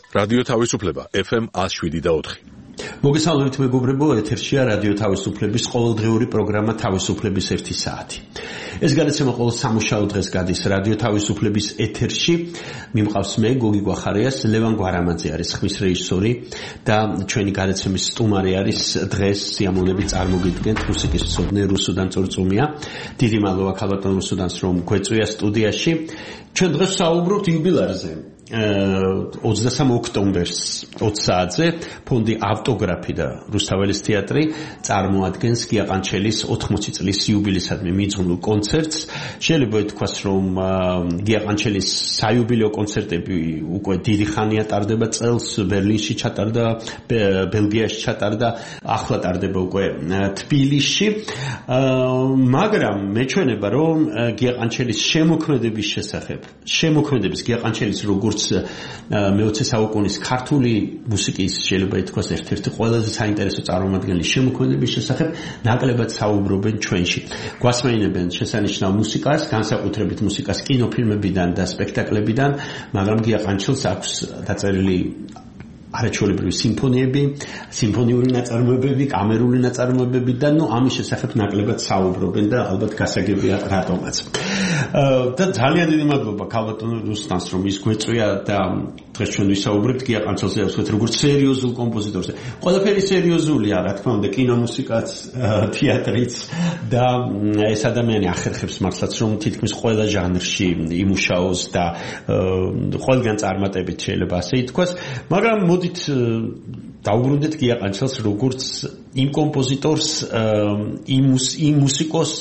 რადიო თავისუფლება FM 107.4. მოგესალმებით მეგობრებო, ეთერშია რადიო თავისუფლების ყოველდღიური პროგრამა თავისუფლების 1 საათი. ეს გადაცემა ყოველ სამუშაო დღეს გადის რადიო თავისუფლების ეთერში. მიმყავს მე გოგი გვახარიას, ლევან გვარამაძე არის ხმის რეჟისორი და ჩვენი გადაცემის სტუმარი არის დღეს სიამოვნებით წარმოგიდგენთ მუსიკის მცოდნე რუსუდან წორწუმია. დიდი მადლობა ქალბატონ რუსუდანს რომ გვეწვია სტუდიაში. ჩვენ დღეს საუბრობთ იუბილეზე. 23 ოქტომბერს 20 საათზე ფონდი ავტოგრაფი და რუსთაველის თეატრი წარმოადგენს გია ყანჩელის 80 წლის იუბილეისადმი მიძღვნილ კონცერტს. შეიძლება ითქვას, რომ გია ყანჩელის საიუბილეო კონცერტები უკვე დიდი ხანია ტარდება წელს, ბერლინში ჩატარდა, ბელგიაში ჩატარდა, ახლა ტარდება უკვე თბილისში. მაგრამ მეჩვენება, რომ გია ყანჩელის შემოქმედების შესახებ, გია ყანჩელის როგორც მე-20 საუკუნის ქართული მუსიკის შეიძლება ითქვას ერთ-ერთი ყველაზე საინტერესო წარმომადგენლის შემოქმედების შესახებ ნაკლებად საუბრობენ ჩვენში. გვასმენინებენ შესანიშნავ მუსიკას, განსაკუთრებით მუსიკას კინოფილმებიდან და სპექტაკლებიდან, მაგრამ გია ყანჩელს აქვს დაწერილი არაჩვეულებრივი სიმფონიები, სიმფონიური ნაწარმოებები, კამერული ნაწარმოებები და ამის შესახებ ნაკლებად საუბრობენ და ალბათ გასაგებია რატომაც. და ძალიან დიდი მადლობა ქალბატონ რუსუდანს რომ ის გვეწვია და დღეს ჩვენ ვისაუბრებთ გია ყანჩელზე ვთქვით როგორც სერიოზულ კომპოზიტორზე. ყველაფერი სერიოზულია, რა თქმა უნდა, კინომუსიკაც, თეატრიც და ეს ადამიანი ახერხებს მართლაც რომ თითქმის ყველა ჟანრში იმუშაოს და ყველგან წარმატებით შეიძლება ასე ითქვას, მაგრამ მოდით დაუბრუნდეთ გია ყანჩელს როგორც იმ კომპოზიტორს, იმ მუსიკოს,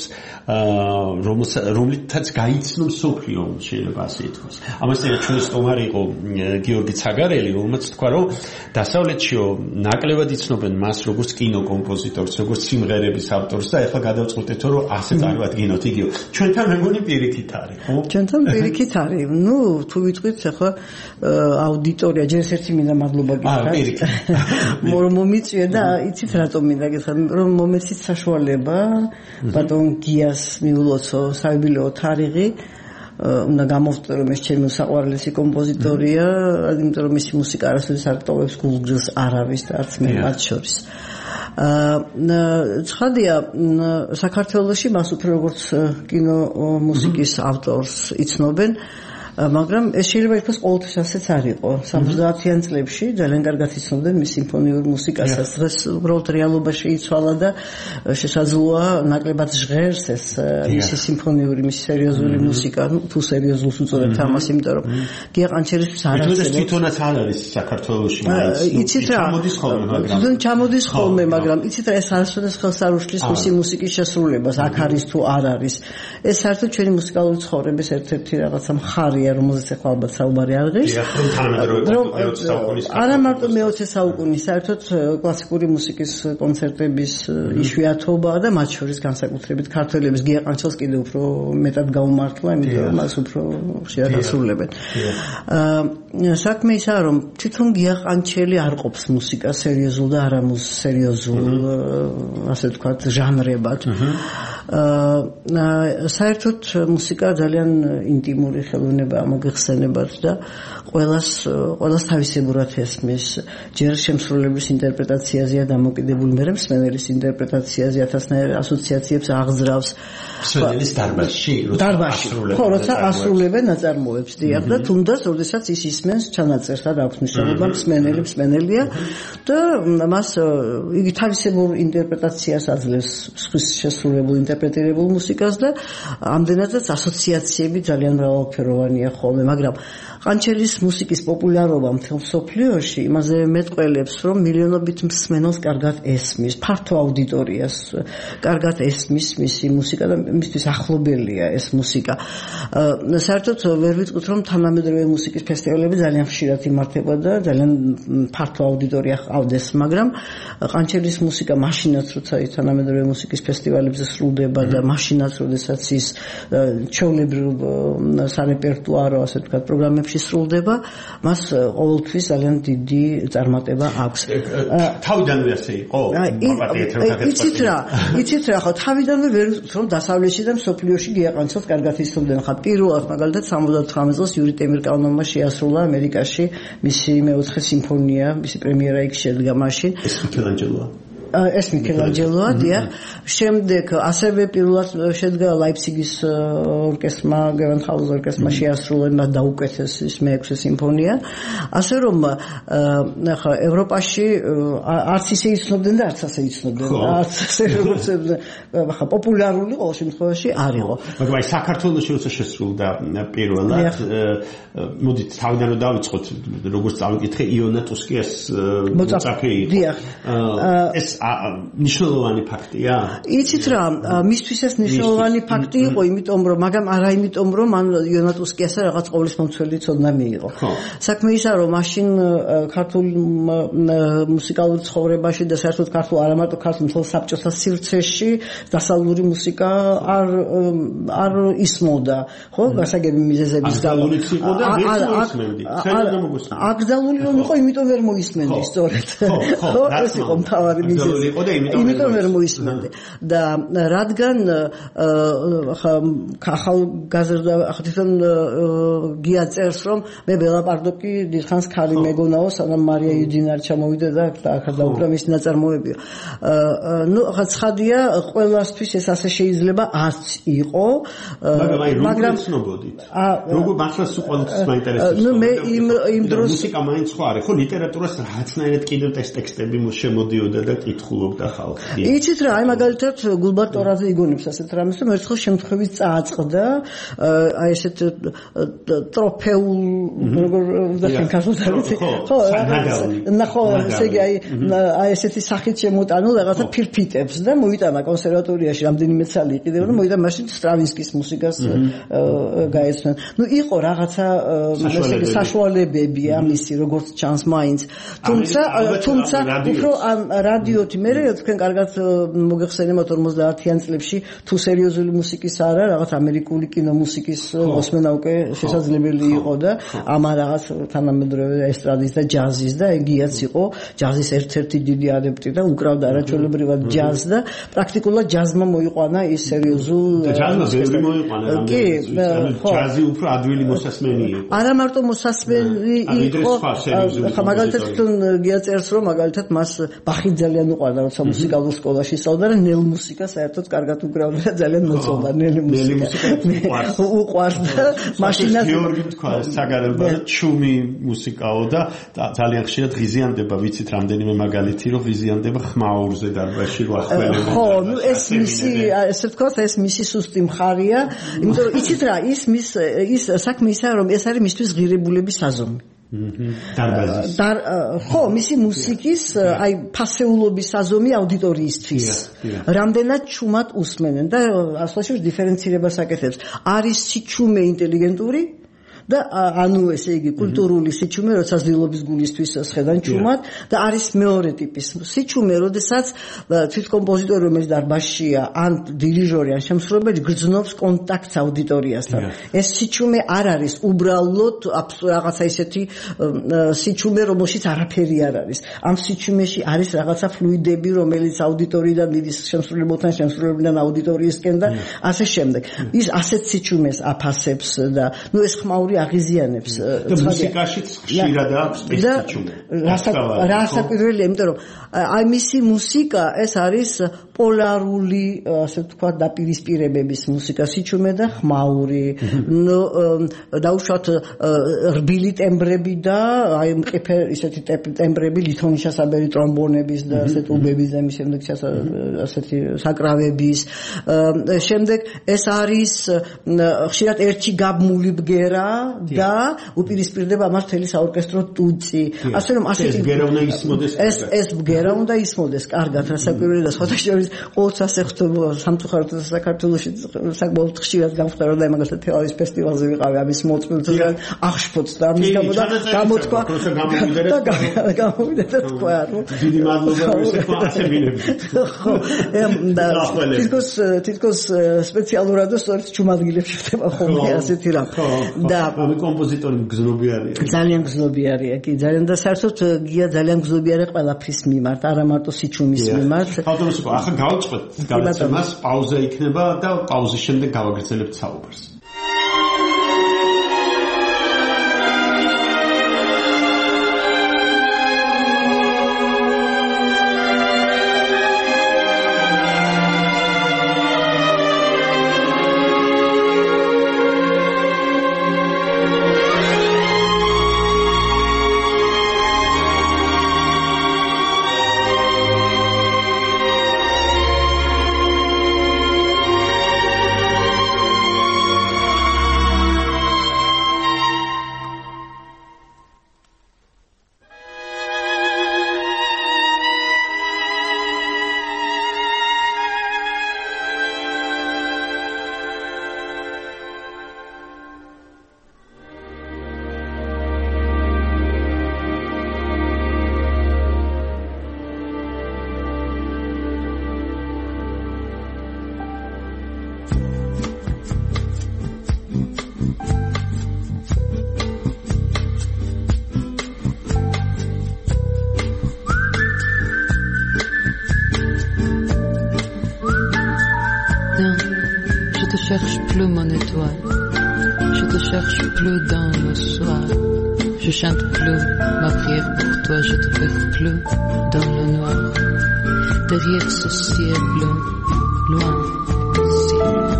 რომლითაც გაიცნო მსოფლიო, შეიძლება ასე ითქვას. ამასთან ჩვენი სტუმარი იყო გიორგი ცაგარელი, რომელმაც თქვა, რომ დასავლეთშიო ნაკლებად იცნობენ მას როგორც კინოკომპოზიტორს, როგორც სიმღერების ავტორს და ეხლა გადავწყვეტეთ, რომ ასე წარმოადგინოთ იგივე. ჩვენთან მეგონი პირიქით არის, ხო? ჩვენთან პირიქით არის. თუ ვიტყვით ახლა აუდიტორია, ჯერ ერთი მინდა მადლობა გითხრათ. რომ მომიწვია და იცით რატომ მინდა გითხრათ, რომ მომეცით საშუალება ბატონ გიას მიულოცო საიუბილეო თარიღი. უნდა გამოვწოდო რომ ეს ჩემი საყვარლესი კომპოზიტორია, იმიტომ რომ მისი მუსიკა არასოდეს არ ტოვებს გულგრილს არავის და არც მე მათ შორის. ცხადია, საქართველოში მას უფრო როგორც კინომუსიკის ავტორს იცნობენ, მაგრამ ეს შეიძლება ითქვას ყოველთვის ასეც არ იყო. 70-იან წლებში ძალიან კარგად იცნობდნენ მის სიმფონიურ მუსიკასაც. დღეს უბრალოდ რეალობაში იცვალა და შესაძლოა ნაკლებად ჟღერს ეს მისი სიმფონიური, მისი სერიოზული მუსიკა. თუ სერიოზულს უწოდებთ ამას, იმიტომ რომ გია ყანჩელისთვის არ არსებობს. თვითონაც არ არის საქართველოში, იცით რა? ჩამოდის ხოლმე, მაგრამ იცით რა, ეს არასოდეს ხელს არ უშლის მისი მუსიკის შესრულებას, აქ არის თუ არ არის. ეს საერთოდ ჩვენი მუსიკალური ცხოვრების ერთ-ერთი რაღაცა მხარია, რომელზეც ახლა ალბათ საუბარი არ ღირს. არა მარტო მე-20 საუკუნის, საერთოდ კლასიკური მუსიკის კონცერტების იშვიათობა და მათ შორის განსაკუთრებით ქართველების გია ყანჩელს კიდევ უფრო მეტად გაუმართლა, იმიტომ რომ მას უფრო ხშირად ასრულებენ. საქმე ისაა, რომ თვითონ გია ყანჩელი არ ყოფს მუსიკას სერიოზულ და არასერიოზულ, ასე ვთქვათ, ჟანრებად. საერთოდ მუსიკა ძალიან ინტიმური ხელოვნება მოგეხსენებათ და ყველას თავისებურად ესმის. ჯერ შემსრულებლის ინტერპრეტაციაზეა დამოკიდებული, მერე მსმენელის ინტერპრეტაციაზე ათასნაირ ასოციაციებს აღძრავს. მსმენელის დარბაზში, ხო, როცა ასრულებენ ნაწარმოებს, დიახ, და თუნდაც, როდესაც ის ისმენს ჩანაწერს, არ აქვს მნიშვნელობა, მსმენელია და მას იგი თავისებურ ინტერპრეტაციას აძლევს სხვის შესრულებულ ინტერპრეტირებულ მუსიკას და ამდენადაც ასოციაციები ძალიან მრავალფეროვანია ხოლმე, მაგრამ ყანჩელის მუსიკის პოპულარობა მთელ მსოფლიოში იმაზე მეტყველებს, რომ მილიონობით მსმენელს კარგად ესმის, ფართო აუდიტორიას კარგად ესმის მისი მუსიკა და მისთვის ახლობელია ეს მუსიკა. საერთოდ ვერ ვიტყვით, რომ თანამედროვე მუსიკის ფესტივალები ძალიან ხშირად იმართება და ძალიან ფართო აუდიტორია ჰყავდეს, მაგრამ ყანჩელის მუსიკა მაშინაც, როცა თანამედროვე მუსიკის ფესტივალებზე სრულდება და მაშინაც იმას, როდესაც ის ჩვეულებრივ სარეპერტუარო, ასე ვთქვათ, პროგრამებში სრულდება, მას ყოველთვის ძალიან დიდი წარმატება აქვს. თავიდანვე ასე იყო? იცით რა, ხო, თავიდანვე ვერ რომ დასავლეთში და მსოფლიოში გიაყენცოთ კარგად იცნობდნენ. ხა პირველად მაგალითად 79 წელს იური ტემირკანოვმა შეასრულა ამერიკაში მისი მეოთხე სიმფონია, მისი პრემიერა იქ შედგა მაშინ. ეს მიქელანჯელოა. ეს მიქელანჯელოა, დიახ. შემდეგ ასევე პირველად შედგა ლაიფციგის ორკესტრმა, გევენჰაუზ ორკესტრმა შეასრულა დაუკეთეს ის მე-6 სიმფონია. ასე რომ ახლა ევროპაში არც ისე იცნობდნენ და არც ასე იცნობდნენ. არც ასე როგორც ახლა პოპულარული ყოველ შემთხვევაში არ იყო. მაგრამ აი საქართველოში როცა შესრულდა პირველად, მოდით თავიდან დავიწყოთ, როგორც წავიკითხე, იონა ტუსკიას მოწაფე იყო. დიახ. ეს ნიშნულოვანი ფაქტია? იცით რა, მისთვის ეს ნიშნულოვანი ფაქტი იყო, იმიტომ რომ, მაგრამ არა იმიტომ რომ მან იონა ტუსკიასა რაღაც ყოვლის მომცველი ცოდნა მიიღო. საქმე ისაა, რომ მაშინ ქართულ მუსიკალურ ცხოვრებაში და საერთოდ ქართულ არა მარტო ქართულ მთელ საბჭოთა სივრცეში დასავლური მუსიკა არ ისმოდა, ხო, გასაგები მიზეზების გამო. აკრძალული რომ იყო, იმიტომ ვერ მოისმენდი სწორედ. ხო, ეს იყო მთავარი მიზეზი. იმიტომ ვერ მოისმენდი. და რადგან ახალგაზრდა ახლა გია წერს რომ მე ბელაპარდოკი დიდხანს ქალი მეგონაო, სანამ მარია იუჯინა არ ჩამოვიდა და ახლა დაუკრა მისი ნაწარმოებია. ნუ ახლა ცხადია, ყველასთვის ეს ასე შეიძლება არც იყო, მაგრამ ცნობოდით. როგორ მართლაც ყველასთვის მაინტერესებს. ნუ მე იმ დროს მუსიკა მაინც ხო არის, ხო, ლიტერატურას რაღაცნაირად კიდევ ტექსტები შემოდიოდა და კითხულობდა ხალხი. იცით რა, აი მაგალითად გულბართ ტორაძე იგონებს ასეთ რამეს, რომ ერთხელ შემთხვევით წააწყდა აი ესეთ ტროფეულ როგორ ვდახენ ქართულად არის. ხო, ნახო, ესე იგი აი ესეთი სახით შემოტანულ რაღაცა ფირფიტებს და მოიტანა კონსერვატორიაში რამდენიმე წელი იყიდება და მოიტანა მაშინ სტრავინსკის მუსიკას გაეცნო. ნუ იყო რაღაცა ესე იგი საშუალებები ამისი, როგორც ჩანს მაინც. თუმცა უფრო ამ რადიოთი მე თქვენ კარგად მოგეხსენებათ 50-იან წლებში თუ სერიოზული მუსიკის არა, რაღაც ამერიკული კინომუსიკის მოსმენა უკვე შესაძლებელი იყო და ამა რაღაც თანამედროვე ესტრადის და ჯაზის და ეგიაც იყო ჯაზის ერთ-ერთი დიდი ადეპტი და უკრავდა არაჩვეულებრივად ჯაზს და პრაქტიკულად ჯაზმა მოიყვანა ის სერიოზულ ჯაზმა ბევრი მოიყვანა. კი, ჯაზი უფრო ადვილი მოსასმენი იყო. არა მარტო მოსასმენი იყო, ხა მაგალითად თქვენ გიაწერს რომ მაგალითად მას ბახი ძალიან უყვარდა, როცა მუსიკალურ სკოლაში სწავლობდა და ნელ მუსიკა საერთოდ კარგად უკრავდა და ძალიან მოწონდა ნელი მუსიკა. უყვარდა. მაშინაც გიორგი თქვა საგარელბა ჩუმი მუსიკაო და ძალიან ხშირად ღიზიანდება, ვიცით რამდენიმე მაგალითი რომ ღიზიანდება ხმაურზე დარბაზში რო ახველება. ხო, ნუ ეს მისი ესე ვთქვათ, ეს მისი სუსტი მხარია, იმიტომ რომ იცით რა, ის საქმე ისაა რომ ეს არის მისთვის ღირებულების საზომი. დარბაზის. ხო, მისი მუსიკის აი ფასეულობის საზომი აუდიტორიისთვის. რამდენად ჩუმად უსმენენ და ასლაშევ დიფერენცირებას აკეთებს. არის სიჩუმე ინტელიგენტური და ანუ ესე იგი კულტურული სიჩუმე, როცა ზდილობის გულისთვის სხედან ჩუმად და არის მეორე ტიპის სიჩუმე, როდესაც თვითკომპოზიტორი რომელიც დარბაზშია, ან დირიჟორი, ან შემსრულებელი გრძნობს კონტაქტს აუდიტორიასთან. ეს სიჩუმე არ არის უბრალოდ რაღაცა ისეთი სიჩუმე, რომელშიც არაფერი არ არის. ამ სიჩუმეში არის რაღაცა ფლუიდები, რომელიც აუდიტორიიდან მიდის შემსრულებელთან აუდიტორიისკენ და ასე შემდეგ. ის ასეთ სიჩუმეს აფასებს და ნუ ეს ხმაური აღიზიანებს და მუსიკაშიც ხშირად აქვს ეს სიჩუმე. რა საკვირველია, იმიტომ რომ აი მისი მუსიკა ეს არის პოლარული, ასე ვთქვათ, დაპირისპირებების მუსიკა, სიჩუმე და ხმაური. დაუშვათ რბილი ტემბრები და აი მყიფე ისეთი ტემბრები, ლითონშასაბერი ტრომბონების და ასეთ უბების და მის შემდეგ ასეთი საკრავების. შემდეგ ეს არის ხშირად ერთი გაბმული ბგერა, და უპირისპირდება ამას მთელი საორკესტრო ტუცი. ასე რომ ასეთი ბგერა უნდა ისმოდეს. ეს ბგერა უნდა ისმოდეს კარგად, რასაკვირველია და სხვათა შორის ყოველ სასახლეში სამწუხაროდ საქართველოში საკმაოდ ხშირად გამხდარა მაგალითად თელავის ფესტივალზე ვიყავი ამის მოწმეთა და აღშფოთს და ამის გამო და გამოთქვა და გამოვიდა და თქვა რომ დიდი მადლობა ესექვა ასებინებით. ხო თითქოს სპეციალურად სწორედ ჩუმადგილებში ხდება ხოლმე ასეთი რამ და ამ კომპოზიტორი გზნობიარია. ძალიან გზნობიარია კი ძალიან და საერთოდ გია ძალიან გზნობიარია ყველაფრის მიმართ არა მარტო სიჩუმის მიმართ. ბატონო ახლა გავწყვეტ გადაცემას პაუზა იქნება და პაუზის შემდეგ გავაგრძელებთ საუბარს. Je cherche plus mon étoile, je te cherche plus dans le soir, je chante plus ma prière pour toi, je te perds plus dans le noir, derrière ce ciel bleu, loin, si loin.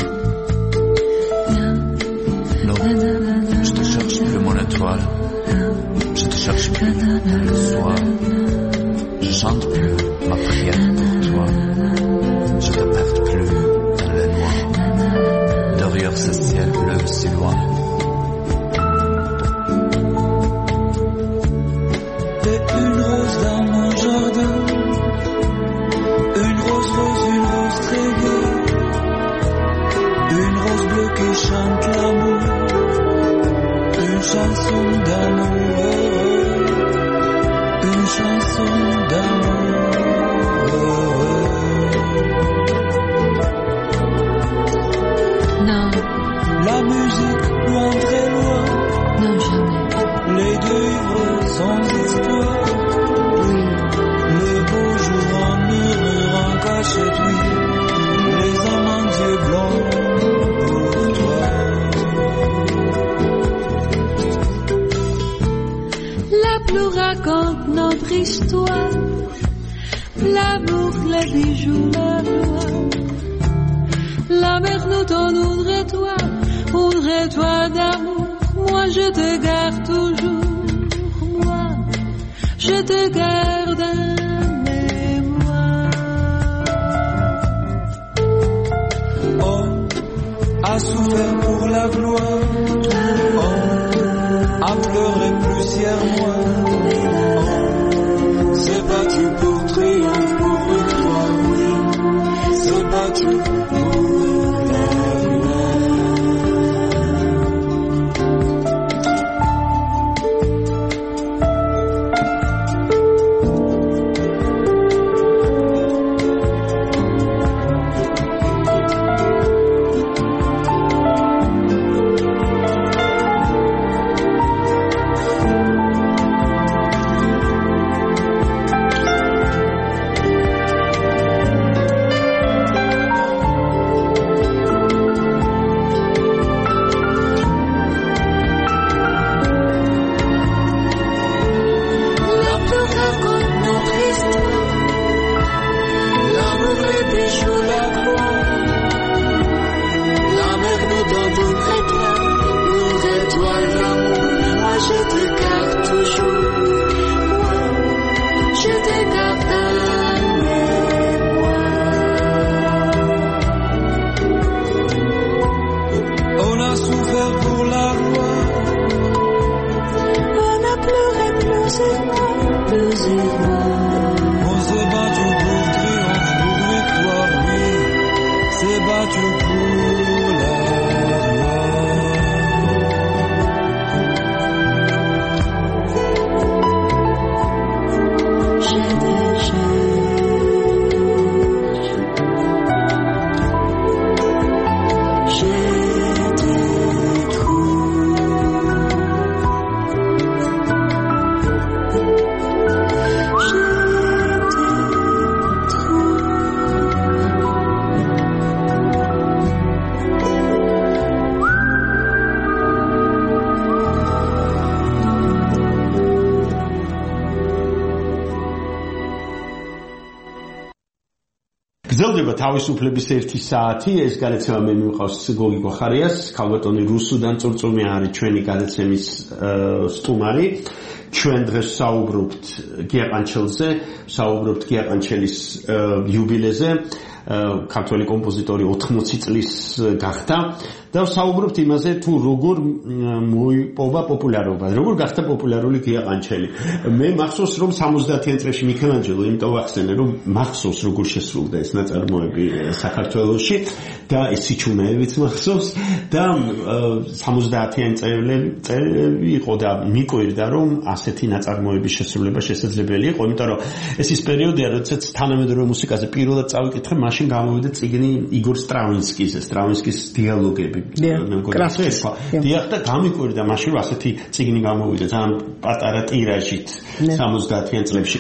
Non, je te cherche plus mon étoile, je te cherche plus le soir, je chante plus ma prière pour toi, je te perds plus dans le noir. Derrière ce ciel bleu si loin. T'es une rose dans mon jardin, une rose très gaie, une rose bleue qui chante l'amour, une chanson d'amour, une chanson d'amour. Non, la musique loin, très loin. Non, jamais. Les deux ivres sans espoir. Oui. Le beau jour en murmurant cachette, oui. Les amandiers blancs pour toi. La pluie raconte notre histoire. L'amour, les bijoux, la gloire. La mer nous donne une étoile d'amour. Moi je te garde toujours. Moi je te garde en mémoire. Oh, a souffert pour la gloire. Oh, a pleuré plusieurs mois. Oh, s'est battu pour triomphe pour une fois. Oui, s'est battu pour la გრძელდება თავისუფლების 1 საათი, ეს გადაცემა მე მივყავს გოგი გვახარიას, ქალბატონი რუსუდან წურწუმი არის ჩვენი გადაცემის სტუმარი. ჩვენ დღეს საუბრობთ გიაყანჩელზე, საუბრობთ გიაყანჩელის იუბილეზე, ქართველი კომპოზიტორი 80 წლის გახდა და საუბრობთ იმაზე თუ როგორ მოიპოვა პოპულარობა, როგორ გახდა პოპულარული გიაყანჩელი. მე მახსოვს რომ 70-იან წლებში მიქელანჯელო იმიტომ ვახსენე რომ მახსოვს როგორ შესრულდა ეს ნაწარმოები საქართველოში და ეს სიჩუმეებიც მახსოვს და 70-იან წლებში იყო და მიკვირდა რომ ასეთი ნაწარმოების შესრულება შესაძლებელი იყო, იმიტომ რომ ეს ის პერიოდია, როდესაც თანამედროვე მუსიკაზე პირველად წავიკითხე, მაშინ გამოვიდა წიგნი იგორ სტრავინსკის დიალოგები. დიახ და გამიკვირდა მაშინ რომ ასეთი წიგნი გამოვიდა ძალიან პატარა ტირაჟით 70-იან წლებში.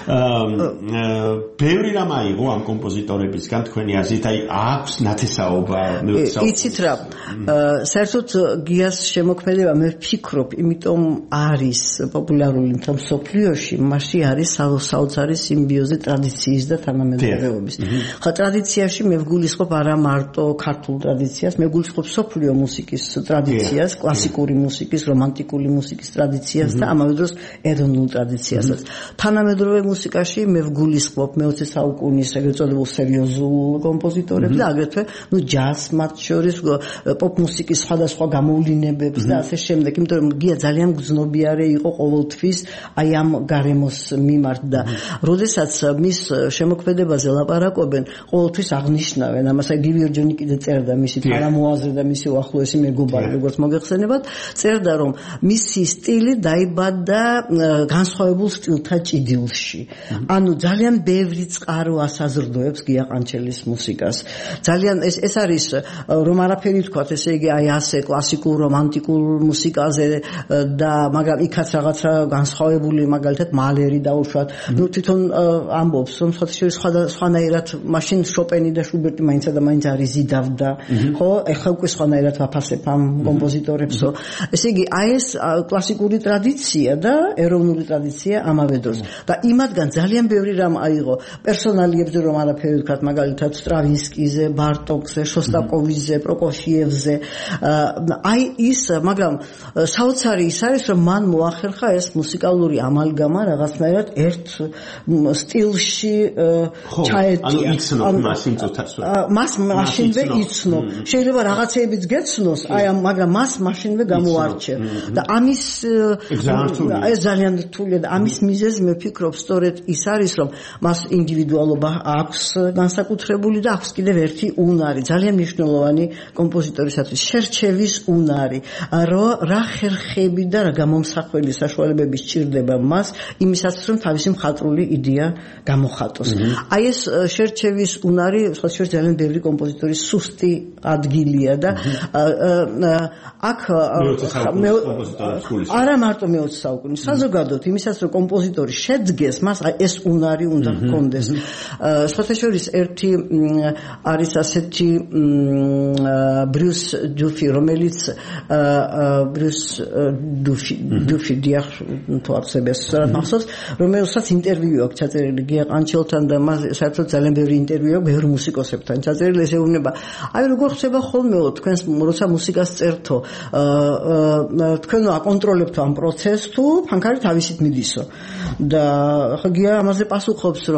ბევრი რამ აიღო ამ კომპოზიტორებისგან თქვენი აზრით, აი აქვს ნათესაობა. იცით რა, საერთოდ გიას შემოქმედება მე ვფიქრობ, იმიტომ არის პოპულარული მთელ მსოფლიოში, მასში არის საოცარი სიმბიოზი ტრადიციის და თანამედროვეობის. ხა ტრადიციაში მე ვგულისხმობ არა მარტო ქართულ ტრადიციას, მე ვგულისხმობ მსოფლიო მუსიკის ტრადიციას, კლასიკური მუსიკის, რომანტიკული მუსიკის ტრადიციას და ამავე დროს ეროვნულ ტრადიციასაც. თანამედროვე მუსიკაში მე ვგულისხმობ მე-20 საუკუნის ეგრეთ წოდებულ სერიოზულ კომპოზიტორებს და აგრეთვე ჯაზს მათ შორის პოპ მუსიკის სხვადასხვა გამოვლინებებს და ასე შემდეგ, იმიტომ რომ გია ძალიან გრძნობიარე იყო ყოველთვის აი ამ გარემოს მიმართ და როდესაც მის შემოქმედებაზე ლაპარაკობენ, ყოველთვის აღნიშნავენ ამას, აი გივიორჯონი კიდე წერდა მისი თანამოაზრე და მისი უახლოესი მეგობარი, როგორც მოგეხსენებათ, წერდა რომ მისი სტილი დაიბადა განსხვავებულ სტილთა ჭიდილში. ანუ ძალიან ბევრი წყარო ასაზრდოებს გიაყანჩელის მუსიკას. ძალიან ეს არის რომ არაფერი ვთქვათ, ესე იგი აი ასე კლასიკურ რომანტიკულ მუსიკაზე და მაგრამ იქაც რაღაცა განსხვავებული მაგალითად მალერი დაუშვათ. ნუ თვითონ ამბობს რომ სხვანაირად მაშინ შოპენი და შუბერტი მაინც და მაინც არის ზიდავდა, ხო? ეხლა უკვე სხვანაირად ვაფასებ ამ კომპოზიტორებსო. ესე იგი აი ეს კლასიკური ტრადიცია და ეროვნული ტრადიცია ამავე დროს. და იმათგან ძალიან ბევრი რამ აიღო. პერსონალიებზე რომ არაფერი ვთქვათ, მაგალითად სტრავინსკიზე, ბარტოკზე, შოსტაკოვიჩზე, პროკოფიევზე. აი ის, მაგრამ საოცარი ის არის, რომ მან მოახერხა ეს მუსიკალური ამალგამა რაღაცნაირად ერთ სტილში ჩაეტია. ანუ იცნობ მას იმ წუთას. მას მაშინვე იცნობ. შეიძლება რაღაცეებიც გეცნოს, აი მაგრამ მას მაშინვე გამოარჩევ. და ამის ეს ძალიან რთულია და ამის მიზეზი მე ვფიქრობ სწორედ ის არის, რომ მას ინდივიდუალობა აქვს განსაკუთრებული და აქვს კიდევ ერთი უნარი, ძალიან მნიშვნელოვანი კომპოზიტორისათვის, შერჩევის უნარი, რა ხერხები და რა გამომსახველი საშუალებები სჭირდება მას იმისათვის, რომ თავისი მხატვრული იდეა გამოხატოს. აი ეს შერჩევის უნარი სხვადასხვა ძალიან ბევრი კომპოზიტორის სუსტი ადგილია და აქ არა მარტო მე-20 საუკუნის, საზოგადოდ იმისაც რომ კომპოზიტორი შედგეს, მას ეს უნარი უნდა ჰქონდეს. სხვათაშორის ერთი არის ასეთი ბრიუს დუფი, რომელიც ბრიუს დუფი დიახ თუ აღსებეს მახსოვს, რომელსაც ინტერვიუ აქვს ჩაწერილი გიაყანჩელთან და მას საერთოდ ძალიან ბევრი ინტერვიუ აქვს ბევრი მუსიკოსებთან ჩაწერილი, ეს ეუბნება აი როგორ ხდება ხოლმეო თქვენს როცა მუსიკას წერთო, თქვენო აკონტროლებთ ამ პროცესს თუ ფანქარი თავისით მიდისო და ხა გია ამაზე პასუხობს რომ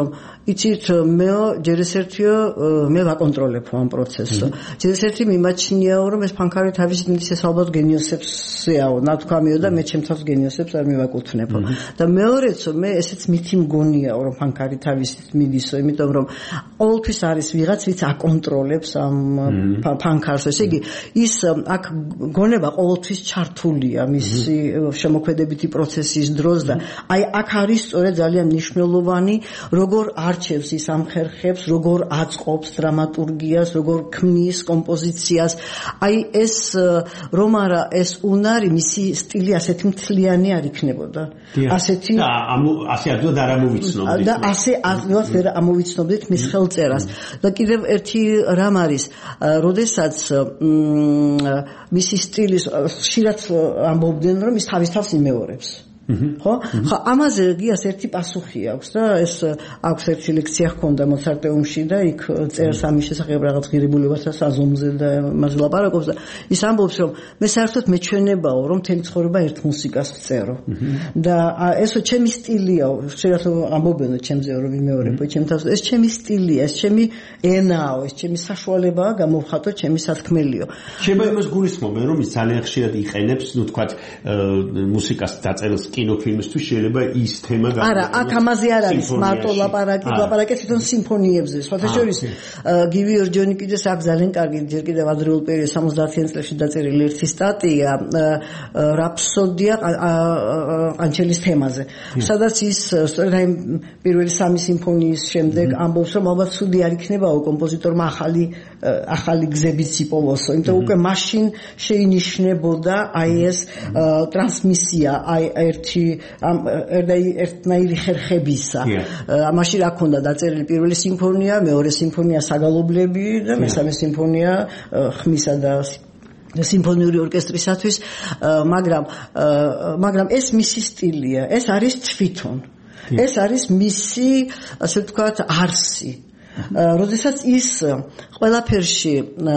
იცით მე ჯერ ეს ერთიო მე ვაკონტროლებ ამ პროცესს. ჯერ ეს ერთი მიმაჩნიაო რომ ეს ფანქარი თავისით მის ეს ალბათ გენიოსებსეაო, ნათქვამიო და მე ჩემთავს გენიოსებს არ მივაკუთვნებო. და მეორეც მე ესეც მითი მგონიაო რომ ფანქარი თავისით მიდისო, იმიტომ რომ ყოველთვის არის ვიღაც ვიც აკონტროლებს ამ ფანქარს. ესე იგი ის აქ გონება ყოველთვის ჩართულია მისი შემოქმედებითი პროცესის დროს და აი აქ არის სწორედ ძალიან მნიშვნელოვანი როგორ არჩევს ის ამ ხერხებს, როგორ აწყობს დრამატურგიას, როგორ ქმნის კომპოზიციას. აი ეს რომ არა ეს უნარი, მისი სტილი ასეთი მთლიანი არ იქნებოდა. ასეთი და ასე ადვილად არ ამოვიცნობდით. და ასე ადვილად ვერ ამოვიცნობდით მის ხელწერას. და კიდევ ერთი რამ არის, როდესაც მისი სტილის ხშირად ამბობდნენ რომ ის თავის თავს იმეორებს. ხო? ხა ამაზე გიას ერთი პასუხი აქვს და ეს აქვს ერთი ლექცია ჰქონდა მოცარტეუმში და იქ წერს ამის შესახებ რაღაც ღირებულებათა საზომზე და მასე ლაპარაკობს და ის ამბობს რომ მე საერთოდ მეჩვენებაო რომ მთელი ცხოვრება ერთ მუსიკას ვწერო და ესო ჩემი სტილიაო ხშირად ამბობენ ჩემზე რომ ვიმეორებო ჩემთავს ეს ჩემი სტილია ეს ჩემი ენაო ეს ჩემი საშუალებაა გამოვხატო ჩემი სათქმელიო შეიძლება იმას გულისხმობენ რომ ის ძალიან ხშირად იყენებს ნუ თქვათ მუსიკას დაწერილს კინოფილმისთვის შეიძლება ის თემა არა, აქ ამაზე არ არის მარტო ლაპარაკი თვითონ სიმფონიებზე. სხვათა შორის გივი ორჯონიკიძეს აქვს ძალიან კარგი ჯერ კიდევ ადრეულ პერიოდში 70-იან წლებში დაწერილი ერთი სტატია რაფსოდია ყანჩელის თემაზე. სადაც ის სწორედ აი პირველი სამი სიმფონიის შემდეგ ამბობს რომ ალბათ ცუდი არ იქნებაო კომპოზიტორმა ახალი გზებიც იპოვოსო. იმიტომ უკვე მაშინ შეინიშნებოდა აი ეს ტრანსმისია აი ერთნაირი ხერხებისა. ამაში რა ქონდა დაწერილი პირველი სიმფონია, მეორე სიმფონია საგალობლები და მესამე სიმფონია ხმისა და სიმფონიური ორკესტრისათვის, მაგრამ ეს მისი სტილია, ეს არის თვითონ. ეს არის მისი, ასე ვთქვათ, არსი. როდესაც ის ყველაფერში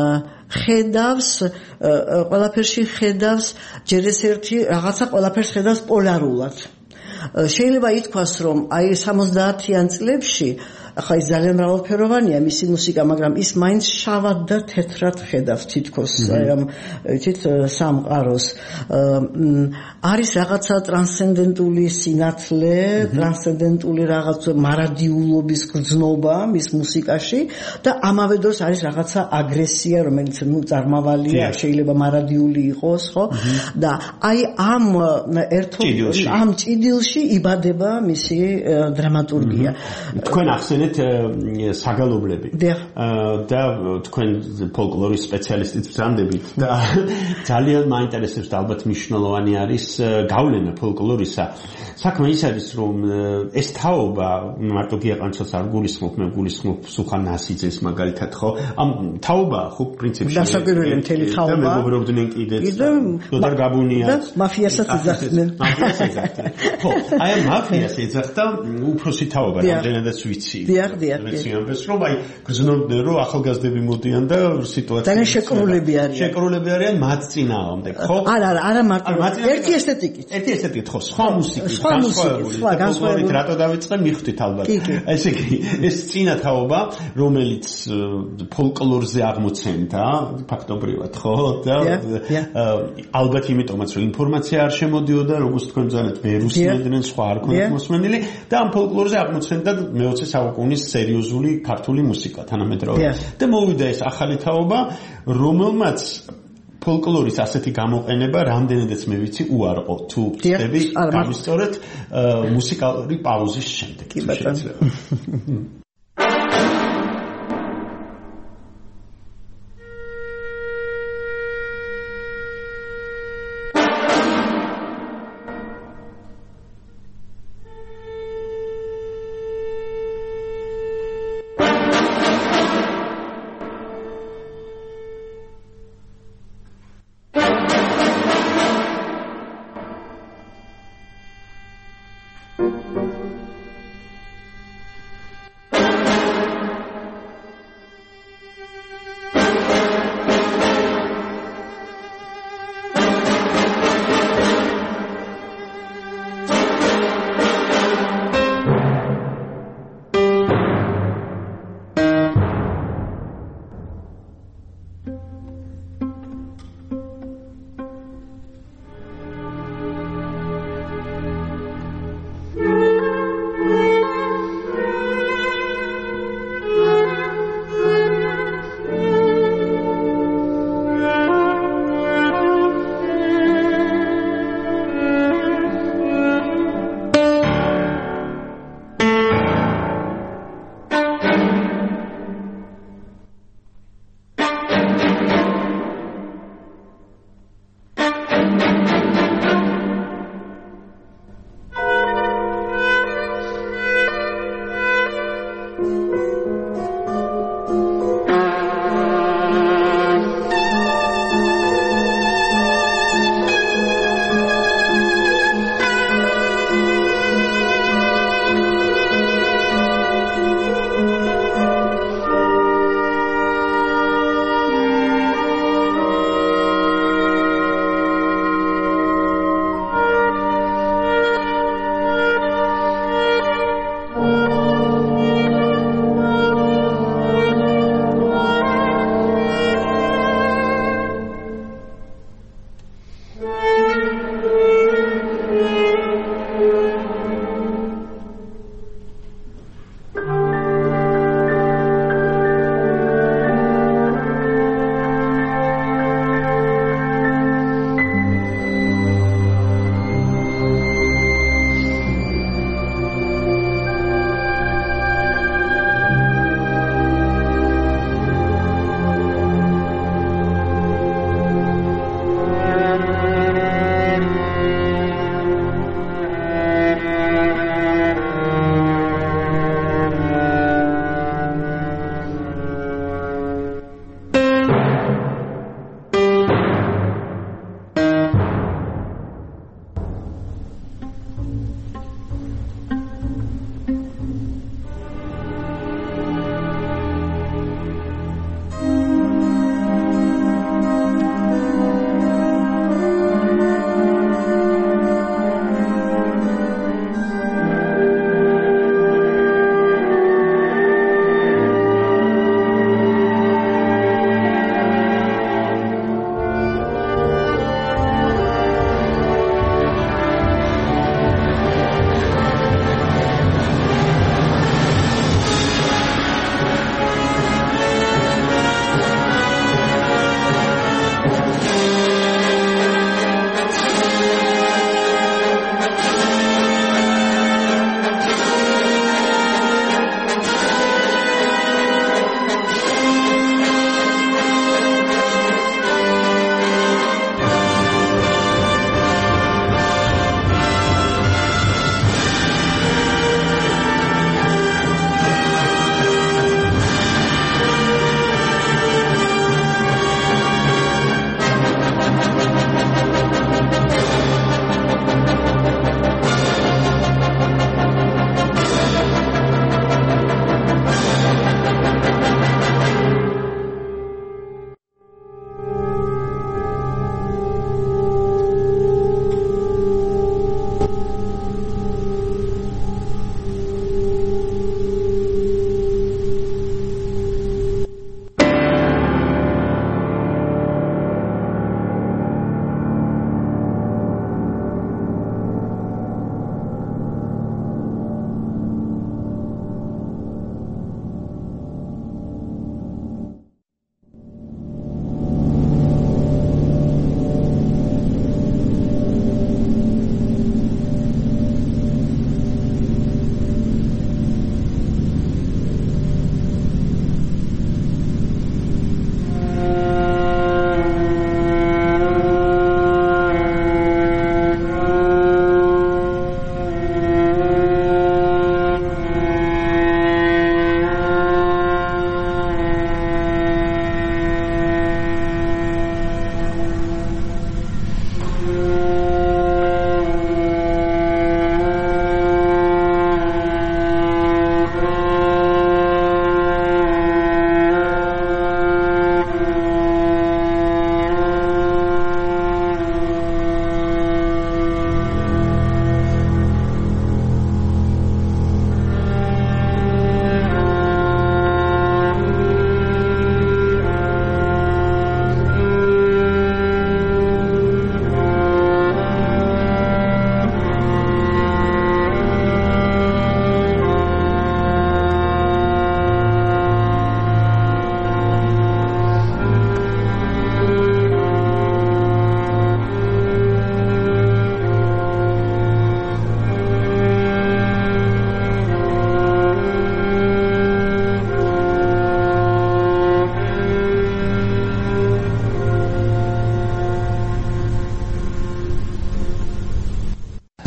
ხედავს ჯერ ეს ერთი რაღაცა ყველაფერს ხედავს პოლარულად. შეიძლება ითქვას რომ აი 70-იან წლებში ახლა ის ძალიან მრავალფეროვანია მისი მუსიკა, მაგრამ ის მაინც შავად და თეთრად ხედავს თითქოს აი ამ იცით სამყაროს. არის რაღაცა ტრანსცენდენტული სინათლე, ტრანსცენდენტული რაღაც მარადიულობის გრძნობა მის მუსიკაში და ამავე დროს არის რაღაცა აგრესია, რომელიც ნუ წარმავალია, შეიძლება მარადიული იყოს, ხო? და აი ამ ამ ჭიდილში იბადება მისი დრამატურგია. თქვენ ახსენეთ საგალობლები და თქვენ ფოლკლორის სპეციალისტით ვზანდებით და ძალიან მაინტერესებს და ალბათ მნიშვნელოვანი არის გავლენა ფოლკლორისა. საქმე ის არის რომ ეს თაობა მარტო გიაყანჩელს არ გულისხმობ, მე გულისხმობ სუხან ნასიძეს მაგალითად, ხო? ამ თაობა ხო პრინციპში დასაკვირველი მთელი თაობა და მეგობრობდნენ კიდეც დოდარ გაბუნია და მაფიასაც ეძახდნენ. ხო, აი ამ მაფიას ეძახდა უფროსი თაობა, რამდენადაც ვიცი. მეცნიერებს რომ აი გზნობდნენ რომ ახალგაზრდები მოდიან და სიტუაცია ძალიან შეკრულები არიან მათ წინააღმდეგ, ხო? არა მარტო ერთი ესთეტიკით, ხო, სხვა განსხვავებული რატო დავიწყე მიხვდით ალბათ. ესე იგი ეს წინა თაობა რომელიც ფოლკლორზე აღმოცენდა ფაქტობრივად, ხო? და ალბათ იმიტომაც რომ ინფორმაცია არ შემოდიოდა, როგორც თქვენ ძალიან ვერ უსმენდნენ, სხვა არ ქონდათ მოსმენილი და ამ ფოლკლორზე აღმოცენდა მე-20 საუკუნის სერიოზული ქართული მუსიკა თანამედროვე. და მოვიდა ეს ახალი თაობა, რომელმაც ფოლკლორის ასეთი გამოყენება რამდენადაც მე ვიცი უარყო თუ ხდები გამისწორეთ მუსიკალური პაუზის შემდეგ. კი ბატონო.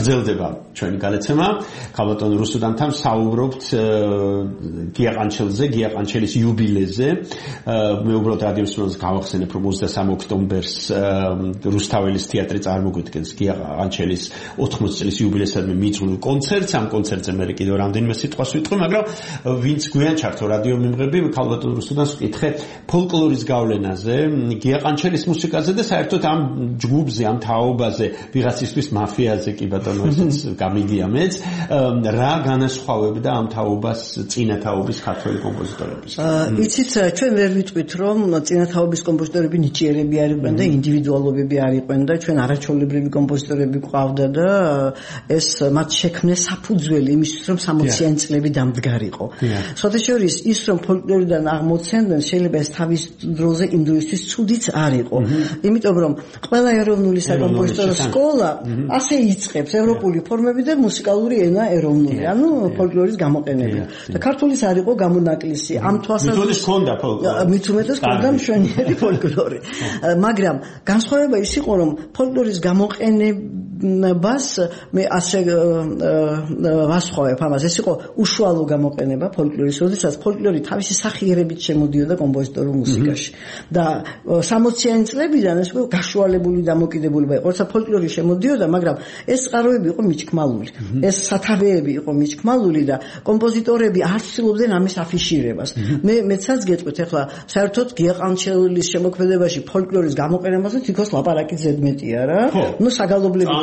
გრძელდება ჩვენი გადაცემა. ქალბატონ რუსუდანთან საუბრობთ გიაყანჩელზე, გიაყანჩელის იუბილეზე. მე უბრალოდ რადიოს მსმენელს გავახსენებ, რომ 23 ოქტომბერს რუსთაველის თეატრი წარმოგვიდგენს გიაყანჩელის 80 წლის იუბილეისადმი მიძღვნილ კონცერტს. ამ კონცერტზე მე კიდევ რამდენიმე სიტყვას ვიტყვი, მაგრამ ვინც გვიან ჩართო რადიო მიმღები, ქალბატონ რუსუდანს ვკითხე ფოლკლორის გავლენაზე, გიაყანჩელის მუსიკაზე და საერთოდ ამ ჯგუფზე, ამ თაობაზე, ვიღაცისთვის მაფიაზე კი ბატონო ესეც გამიგია მეც, რა განასხვავებდა ამ თაობას წინა თაობის ქართველი კომპოზიტორების? იცით, ჩვენ ვერ ვიტყვით, რომ წინა თაობის კომპოზიტორები ნიჭიერები არ იყვნენ და ინდივიდუალობები არ იყვნენ და ჩვენ არაჩვეულებრივი კომპოზიტორები გვყავდა და ეს მათ შექმნეს საფუძველი იმისთვის, რომ 60-იანი წლები დამდგარიყო. სხვათა შორის ის, რომ ფოლკლორიდან აღმოცენდნენ, შეიძლება ეს თავის დროზე იმ დროისთვის ცუდიც არ იყო. იმიტომ რომ ყველა ეროვნული საკომპოზიტორო სკოლა ასე იწყებს ევროპული ფორმები და მუსიკალური ენა ეროვნული, ანუ ფოლკლორის გამოყენები. და ქართულის არ იყო გამონაკლისი. ამ თვალსაზრისით ჰქონდა ფოლკლორი. მით უმეტეს ჰქონდა მშვენიერი ფოლკლორი. მაგრამ განსხვავება ის იყო, რომ ფოლკლორის გამოყენებას მე ასე ვასხვავებ ამას. ეს იყო უშუალო გამოყენება ფოლკლორის, როდესაც ფოლკლორი თავისი სახიერებით შემოდიოდა კომპოზიტორულ მუსიკაში. და 60-იანი წლებიდან ეს გაშუალებული დამოკიდებულება იყო. როცა ფოლკლორი შემოდიოდა, მაგრამ ეს წყაროები იყო მიჩქმალული. ეს სათავეები იყო მიჩქმალული და კომპოზიტორები არ ცდილობდნენ ამის აფიშირებას. მეცაც გეტყვით, ახლა საერთოდ გიაყანჩელის შემოქმედებაში ფოლკლორის გამოყენებაზე თითქოს ლაპარაკი ზედმეტია რა. ნუ საგალობლები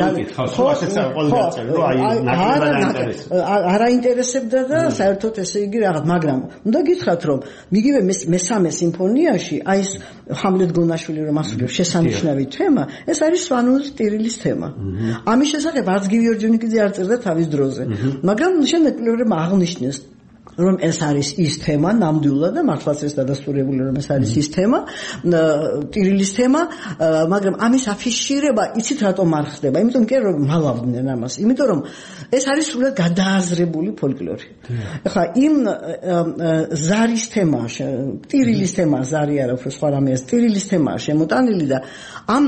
არ აინტერესებდა და საერთოდ ესე იგი რაღაც, მაგრამ უნდა გითხრათ, რომ მიგივე მესამე სიმფონიაში აი ეს ჰამლეტ გონაშვილი რომ ასრულებს შესანიშნავი თემა, ეს არის სვანულის ტირილის თემა. ამის შესახებ არც გივი ორჯონიკიძე არ წერდა თავის დროზე. მაგრამ შემდეგ პლებმა აღნიშნეს რომ ეს არის ის თემა ნამდვილად და მართლაც ეს დადასტურებული რომ ეს არის ის თემა, ტირილის თემა, მაგრამ ამის აფიშირება იცით რატომ არ ხდება? იმიტომ კი რომ მალავდნენ ამას, იმიტომ რომ ეს არის სულად გადააზრებული ფოლკლორი. ახლა იმ ზარის თემა, ტირილის თემა, ზარი არა, უფრო სხვა რამეა, ტირილის თემაა შემოტანილი და ამ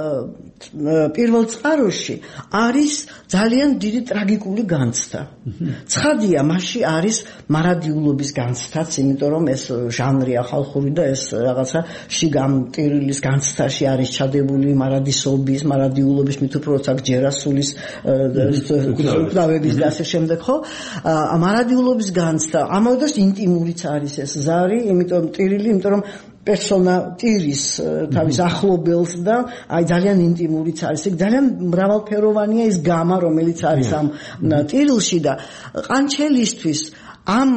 პირველ წყაროში არის ძალიან დიდი ტრაგიკული განცდა. ცხადია, მასში არის მარადიულობის განცდაც, იმიტომ რომ ეს ჟანრია ხალხური და ეს რაღაცა შიგამ ტირილის განცდაში არის ჩადებული მარადისობის, მარადიულობის, მით უფრო როცა ჯერასულის უკრავების და ასე შემდეგ, ხო? მარადიულობის განცდა, ამავე დროს ინტიმურიც არის ეს ზარი, იმიტომ ტირილი, იმიტომ რომ პერსონა ტირის თავის ახლობელს და აი ძალიან ინტიმურიც არის. ეგ ძალიან მრავალფეროვანია ის გამა, რომელიც არის ამ ტირილში და ყანჩელისთვის ამ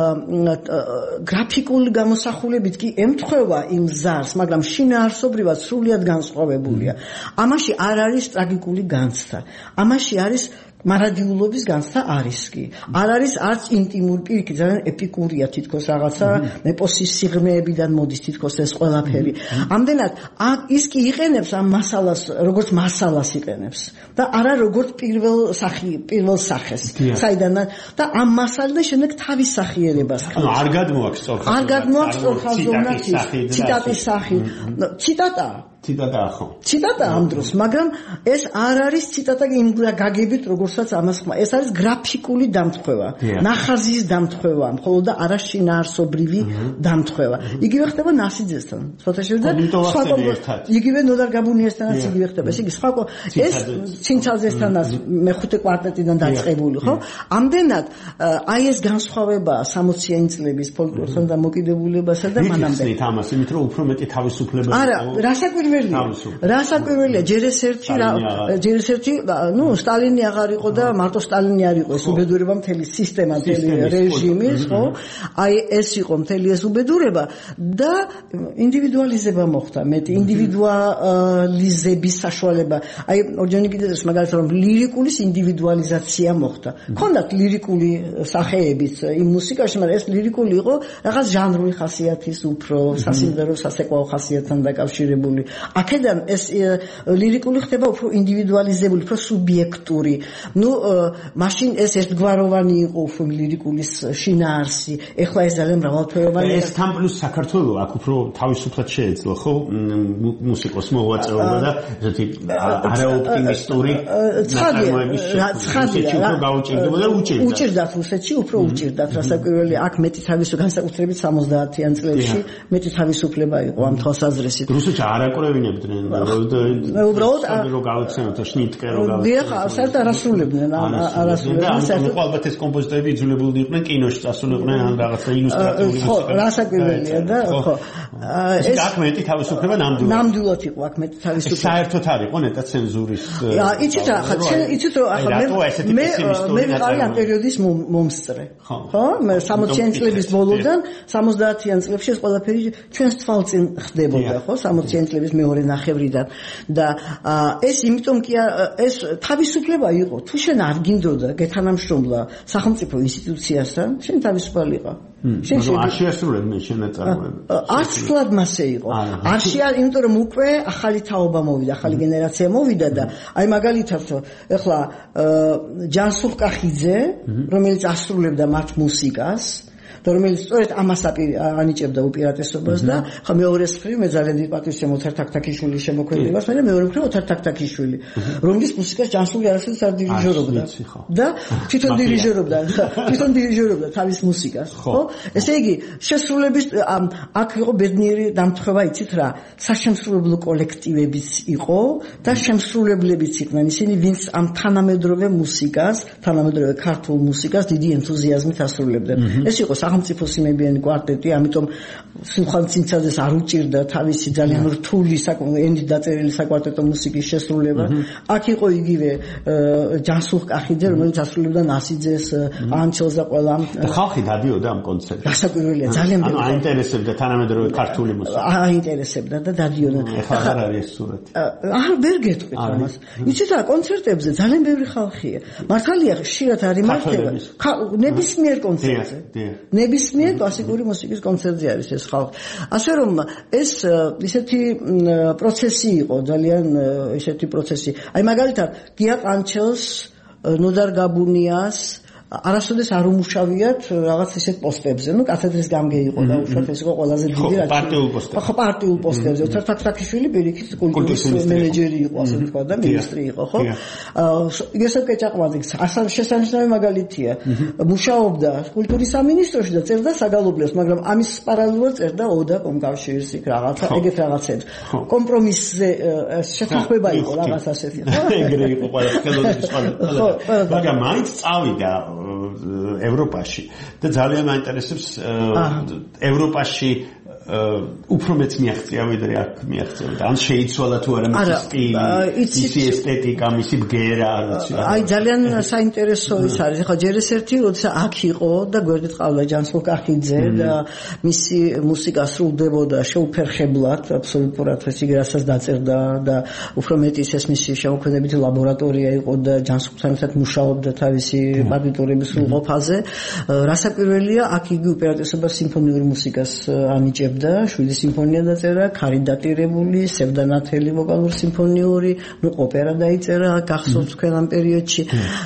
გრაფიკული გამოსახულებით კი ემთხვევა იმ ზარს, მაგრამ შინაარსობრივად სრულიად განსხვავებულია. ამაში არ არის ტრაგიკული განცდა. ამაში არის მარადიულობის განცდა არის კი. არ არის არც ინტიმური, პირიქით ძალიან ეპიკურია თითქოს რაღაცა, ეპოსის სიღრმეებიდან მოდის თითქოს ეს ყველაფერი. ამდენად ის კი იყენებს ამ მასალას, როგორც მასალას იყენებს და არა როგორც პირველ სახეს. საიდან და ამ მასალიდან შემდეგ თავის სახიერებას ხავს. ანუ არ გადმოაქვს სწორხაზოვნათი. არ გადმოაქვს სწორხაზოვნათი, ციტატის სახი. ციტატა ხო? ციტატა ამ დროს, მაგრამ ეს არ არის ციტატა იმ გაგებით, როგორცაც ამას ხმა. ეს არის გრაფიკული დამთხვევა, ნახაზის დამთხვევა, მხოლოდ და არა შინაარსობრივი დამთხვევა. იგივე ხდება ნასიძესთან. სხვათა შორის იგივე ნოდარ გაბუნიასთანაც იგივე ხდება. ეს იგი სხვა ეს ცინცაძესთანაც მეხუთე კვარტეტიდან დაწყებული, ხო? ამდენად აი ეს განსხვავება 60-იანი წლების ფოლკლორთან დამოკიდებულებასა და მანამდე. მით ამას, იმით რომ უფრო მეტი თავისუფლება. არა, რასაკვირველია, ჯერ ეს ერთი, ნუ სტალინი აღარ იყო და მარტო სტალინი არ იყო, ეს უბედურება მთელი სისტემა, მთელი რეჟიმის, ხო? აი ეს იყო მთელი ეს უბედურება და ინდივიდუალიზება მოხდა, მეტი ინდივიდუალიზების საშუალება. აი ორჯონიკიძეს მაგალითად რომ ლირიკულის ინდივიდუალიზაცია მოხდა. ქონდათ ლირიკული სახეებიც იმ მუსიკაში, მაგრამ ეს ლირიკული იყო რაღაც ჟანრული ხასიათის უფრო სასიმღერო სასეკვაო ხასიათთან დაკავშირებული. აქედან ეს ლირიკული ხდება უფრო ინდივიდუალიზებული, უფრო სუბიექტური. მაშინ ეს ერთგვაროვანი იყო უფრო ლირიკულის შინაარსი. ეხლა ეს ძალიან მრავალფეროვანი. ეს თან პლუს საქართველოს აქ უფრო თავისუფლად შეეძლო, ხო? მუსიკოს მოვაწეობა და ესეთი არაოპტიმისტური ნაწარმოების შექმნა. უფრო გაუჭირდება და უჭირდათ რუსეთში, უფრო უჭირდათ. რასაკვირველი აქ მეტი თავისუფლება, განსაკუთრებით 70-იან წლებში მეტი თავისუფლება იყო ამ თვალსაზრისით. რუსეთში არ აკურებინებდნენ. უბრალოდ რო გავაცნოთ შნიტკე რო გავაცნოთ. დიახ, საერთოდ არასრულებდნენ, არასრულებდნენ. ალბათ ეს კომპოზიტორები იძულებულნი იყვნენ კინოში წასულიყვნენ ან რაღაცა ილუსტრატიული ხო, რასაკვირველია და ხო. ეს აქ მეტი თავისუფლება ნამდვილად იყო აქ მეტი თავისუფლება. საერთოდ არ იყო ნეტა ცენზურის. იცით რა, იცით რომ ახლა მე ვიყავი ამ პერიოდის მომსწრე. ხო? მე 60-იან წლების ბოლოდან 70-იან წლებში ეს ყველაფერი ჩვენს თვალწინ ხდებოდა, ხო? 60-იან წლების მეორე ნახევრიდან და ეს იმიტომ კი ეს თავისუფლება იყო. თუ შენ არ გინდოდა გეთანამშრომლა სახელმწიფო ინსტიტუციასთან, შენ თავისუფალი იყო. შენ არ შეასრულებდნენ შენ ნაწარმოებებს. არც თლად მასე იყო. არ იმიტომ რომ უკვე ახალი თაობა მოვიდა, ახალი გენერაცია მოვიდა და აი მაგალითად ეხლა ჯანსუღ კახიძე, რომელიც ასრულებდა მათ მუსიკას და რომელიც სწორედ ამას ანიჭებდა უპირატესობას და ხა მეორეს მხრივ მე ძალიან დიდ პატივს შემოთარ თაქთაქიშვილის შემოქმედებას, მაგრამ მეორე მხრივ ოთარ თაქთაქიშვილი, რომლის მუსიკას ჯანსუღი არასოდეს არ დირიჟორობდა და თვითონ დირიჟორობდა თავის მუსიკას, ხო? ესე იგი, შესრულების აქ იყო ბედნიერი დამთხევა, იცით რა, საშემსრულებლო კოლექტივებიც იყო და შემსრულებლებიც იყვნენ, ისინი ვინც ამ თანამედროვე მუსიკას, თანამედროვე ქართულ მუსიკას დიდი ენთუზიაზმით ასრულებდნენ. ეს იყო სახელმწიფო სიმებიანი კვარტეტი, ამიტომ სულხან ცინცაძეს არ უჭირდა თავისი ძალიან რთული ენით დაწერილი საკვარტეტო მუსიკის შესრულება. აქ იყო იგივე ჯანსუღ კახიძე, რომელიც ასრულებდა ნასიძეს, ანჩელს და ყველა. ხალხი დადიოდა ამ კონცერტზე. რასაკვირველია, ძალიან ანუ აინტერესებდა თანამედროვე ქართული მუსიკა. აინტერესებდა და დადიოდა. ეხლა არ არის ეს სურათი. ვერ გეტყვით ამას. იცით რა, კონცერტებზე ძალიან ბევრი ხალხია. მართალია, ხშირად არ იმართება. ნებისმიერ კონცერტზე. ნებისმიერ კლასიკური მუსიკის კონცერტზე არის ეს ხალხი. ასე რომ ეს ისეთი პროცესი იყო, ძალიან ისეთი პროცესი. აი მაგალითად გია ყანჩელს, ნოდარ გაბუნიას არასოდეს არ უმუშავიათ რაღაც ისეთ პოსტებზე. კათედრის გამგე იყო და უშუალოდ ეს იყო ყველაზე დიდი რაც. პარტიულ პოსტებზე. ოთარ თაქთაქიშვილი პირიქით კულტურის მენეჯერი იყო, ასე ვთქვა და მინისტრი იყო, ხო? იოსებ კეჭაყვაძე შესანიშნავი მაგალითია. მუშაობდა კულტურის სამინისტროში და წერდა საგალობლებს, მაგრამ ამის პარალელურად წერდა ოდა კომკავშირის იქ რაღაცა, ეგეთ რაღაცებს. კომპრომისზე შეთანხმება იყო რაღაც ასეთი, ხო? ეგრე იყო ყველა ხელოვნების ყველა. მაგრამ მაინც წავიდა ევროპაში და ძალიან მაინტერესებს ევროპაში უფრო მეც მიაღწია ვიდრე აქ მიაღწევდა. ან შეიცვალა თუ არა მისი სტილი, მისი ესთეტიკა, მისი ბგერა, არ ვიცი. აი ძალიან საინტერესო ის არის. ახლა ჯერ ეს ერთი როცა აქ იყო და გვერდით ყავდა ჯანსუღ კახიძე და მისი მუსიკა სრულდებოდა შეუფერხებლად, აბსოლუტურად ეს იგი რასაც დაწერდა და უფრო მეტიც ეს მისი შემოქმედებითი ლაბორატორია იყო და ჯანსუღთან ერთად მუშაობდა თავისი პარტიტურების სრულყოფაზე. რასაკვირველია, აქ იგი უპირატესობას სიმფონიური მუსიკას ანიჭებდა. შვიდი სიმფონია დაწერა, ქარი დატირებული, სევდანათელი ვოკალური სიმფონიური, ოპერა დაიწერა, გახსოვთ თქვენ ამ პერიოდში.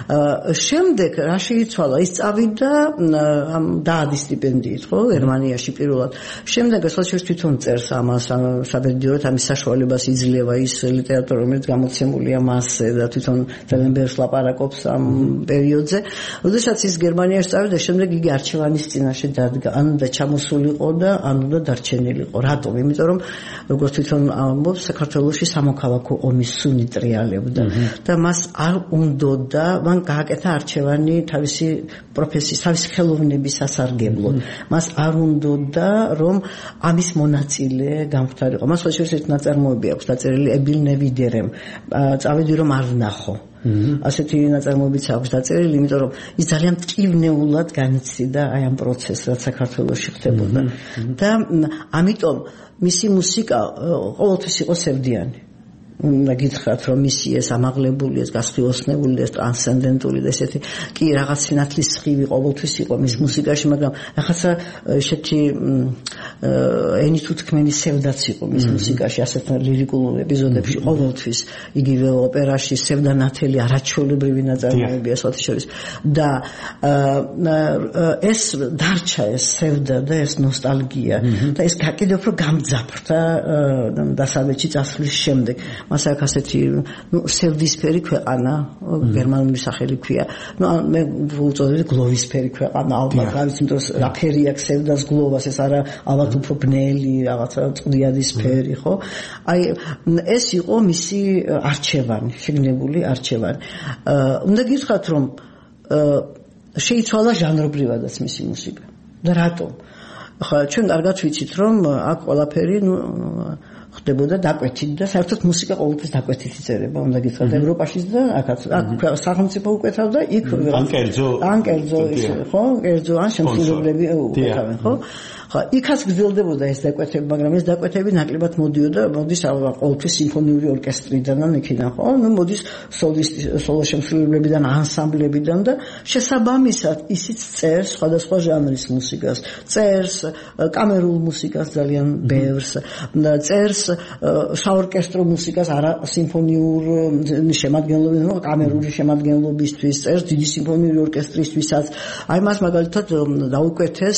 შემდეგ რა შეიცვალა? ის წავიდა დაადის სტიპენდიით, ხო, გერმანიაში პირველად. შემდეგ ასოციაციას თვითონ წერს ამას, საბედნიეროდ ამის საშუალებას იძლევა ის ლიტერატურა, რომელიც გამოცემულია მასზე და თვითონ ძალიან ბევრს ლაპარაკობს ამ პერიოდზე. როდესაც ის გერმანიაში წავიდა, შემდეგ იგი არჩევანის წინაშე დადგა, ანუ და ჩამოსულიყო და ანუ და დარჩენილიყო. რატომ? იმიტომ რომ როგორც თვითონ ამბობს, საქართველოში სამოქალაქო ომის სუნი ტრიალებდა და მას არ უნდოდა, მან გააკეთა არჩევანი თავისი პროფესიის, თავისი ხელოვნების სასარგებლოდ. მას არ უნდოდა, რომ ამის მონაწილე გამხდარიყო. მას შეიძლება ერთ ნაწარმოები აქვს დაწერილი ებილნევიდერემ. წავედი რომ არ ვნახო. ასეთი ნაწარმოებიც აქვს დაწერილი, იმიტომ რომ ის ძალიან მტკივნეულად განიცდიდა აი ამ პროცესს, რაც საქართველოში ხდებოდა. და ამიტომ მისი მუსიკა ყოველთვის იყო სევდიანი. და გითხრათ რომ მისი ეს ამაღლებული ეს გასხიოსნებული ეს ტრანსცენდენტული და ესეთი კი რაღაც სინათლის სხივი ყოველთვის იყო მის მუსიკაში, მაგრამ ახლა ესეთი ენით უთქმენი სევდაც იყო მის მუსიკაში, ასეთ ლირიკულ ეპიზოდებში ყოველთვის იგივე ოპერაში სევდანათელი არაჩვეულებრივი ნაწარმოებია სხვათა შორის და ეს დარჩა ეს სევდა და ეს ნოსტალგია და ეს კიდევ უფრო გამძაფრდა დასავლეთში წასვლის შემდეგ. მას აქ ასეთი სევდისფერი ქვეყანა გერმანული სახელი ქვია. მე ვუწოდებ გლოვისფერი ქვეყანა ალბათ რა ვიცი, იმიტომ რა ფერი აქვს სევდას გლოვას, ეს არა ალბათ უფრო ბნელი რაღაცა წყდიადისფერი, ხო? აი ეს იყო მისი არჩევანი, შეგნებული არჩევანი. უნდა გითხრათ რომ შეიცვალა ჟანრობრივადაც მისი მუსიკა. და რატომ? ხა ჩვენ კარგად ვიცით რომ აქ ყველაფერი ხდებოდა დაკვეთით და საერთოდ მუსიკა ყოველთვის დაკვეთით იწერება, უნდა გითხრათ ევროპაშიც და აქაც სახელმწიფო უკეთავდა იქ ანკერძო ხო, კერძო ან შემსრულებლები უკეთავენ, ხო? ხა იქაც გრძელდებოდა ეს დაკვეთები, მაგრამ ეს დაკვეთები ნაკლებად მოდიოდა, მოდის ყოველთვის სიმფონიური ორკესტრიდან ან იქიდან, ხო? ნუ მოდის სოლო შემსრულებლებიდან, ანსამბლებიდან და შესაბამისად ისიც წერს სხვადასხვა ჟანრის მუსიკას, წერს კამერულ მუსიკას ძალიან ბევრს, წერს საორკესტრო მუსიკას, არა სიმფონიურ შემადგენლობისათვის, კამერული შემადგენლობისთვის, წერს დიდი სიმფონიური ორკესტრისთვისაც. აი მას მაგალითად დაუკვეთეს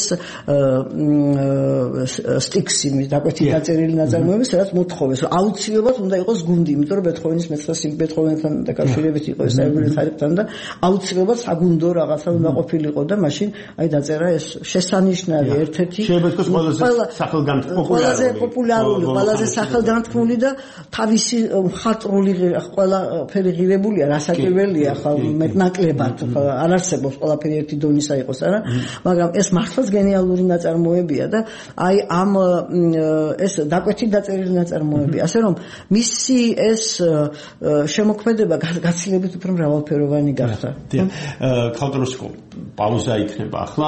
სტიქსი დაკვეთით დაწერილი ნაწარმოები, სადაც მოთხოვეს, რომ აუცილებლად უნდა იყოს გუნდი, იმიტომ რომ ბეთჰოვენის ბეთჰოვენთან დაკავშირებით იყო ეს საერთო ხარებთან და აუცილებლად საგუნდო რაღაცა უნდა ყოფილიყო და მაშინ აი დაწერა ეს შესანიშნავი ერთ-ერთი ყველაზე პოპულარული, ყველაზე სახელგანთქმული და თავისი მხატვრული ყველაფერი ღირებულია, რასაკვირველია ხა მეტნაკლებად არ არსებობს ყველაფერი ერთი დონისა იყოს, არა? მაგრამ ეს მართლაც გენიალური ნაწარმოებია და აი ამ ეს დაკვეთით დაწერილი ნაწარმოები, ასე რომ მისი ეს შემოქმედება გაცილებით უფრო მრავალფეროვანი გახდა. ქალდროსკო პაუზა იქნება ახლა.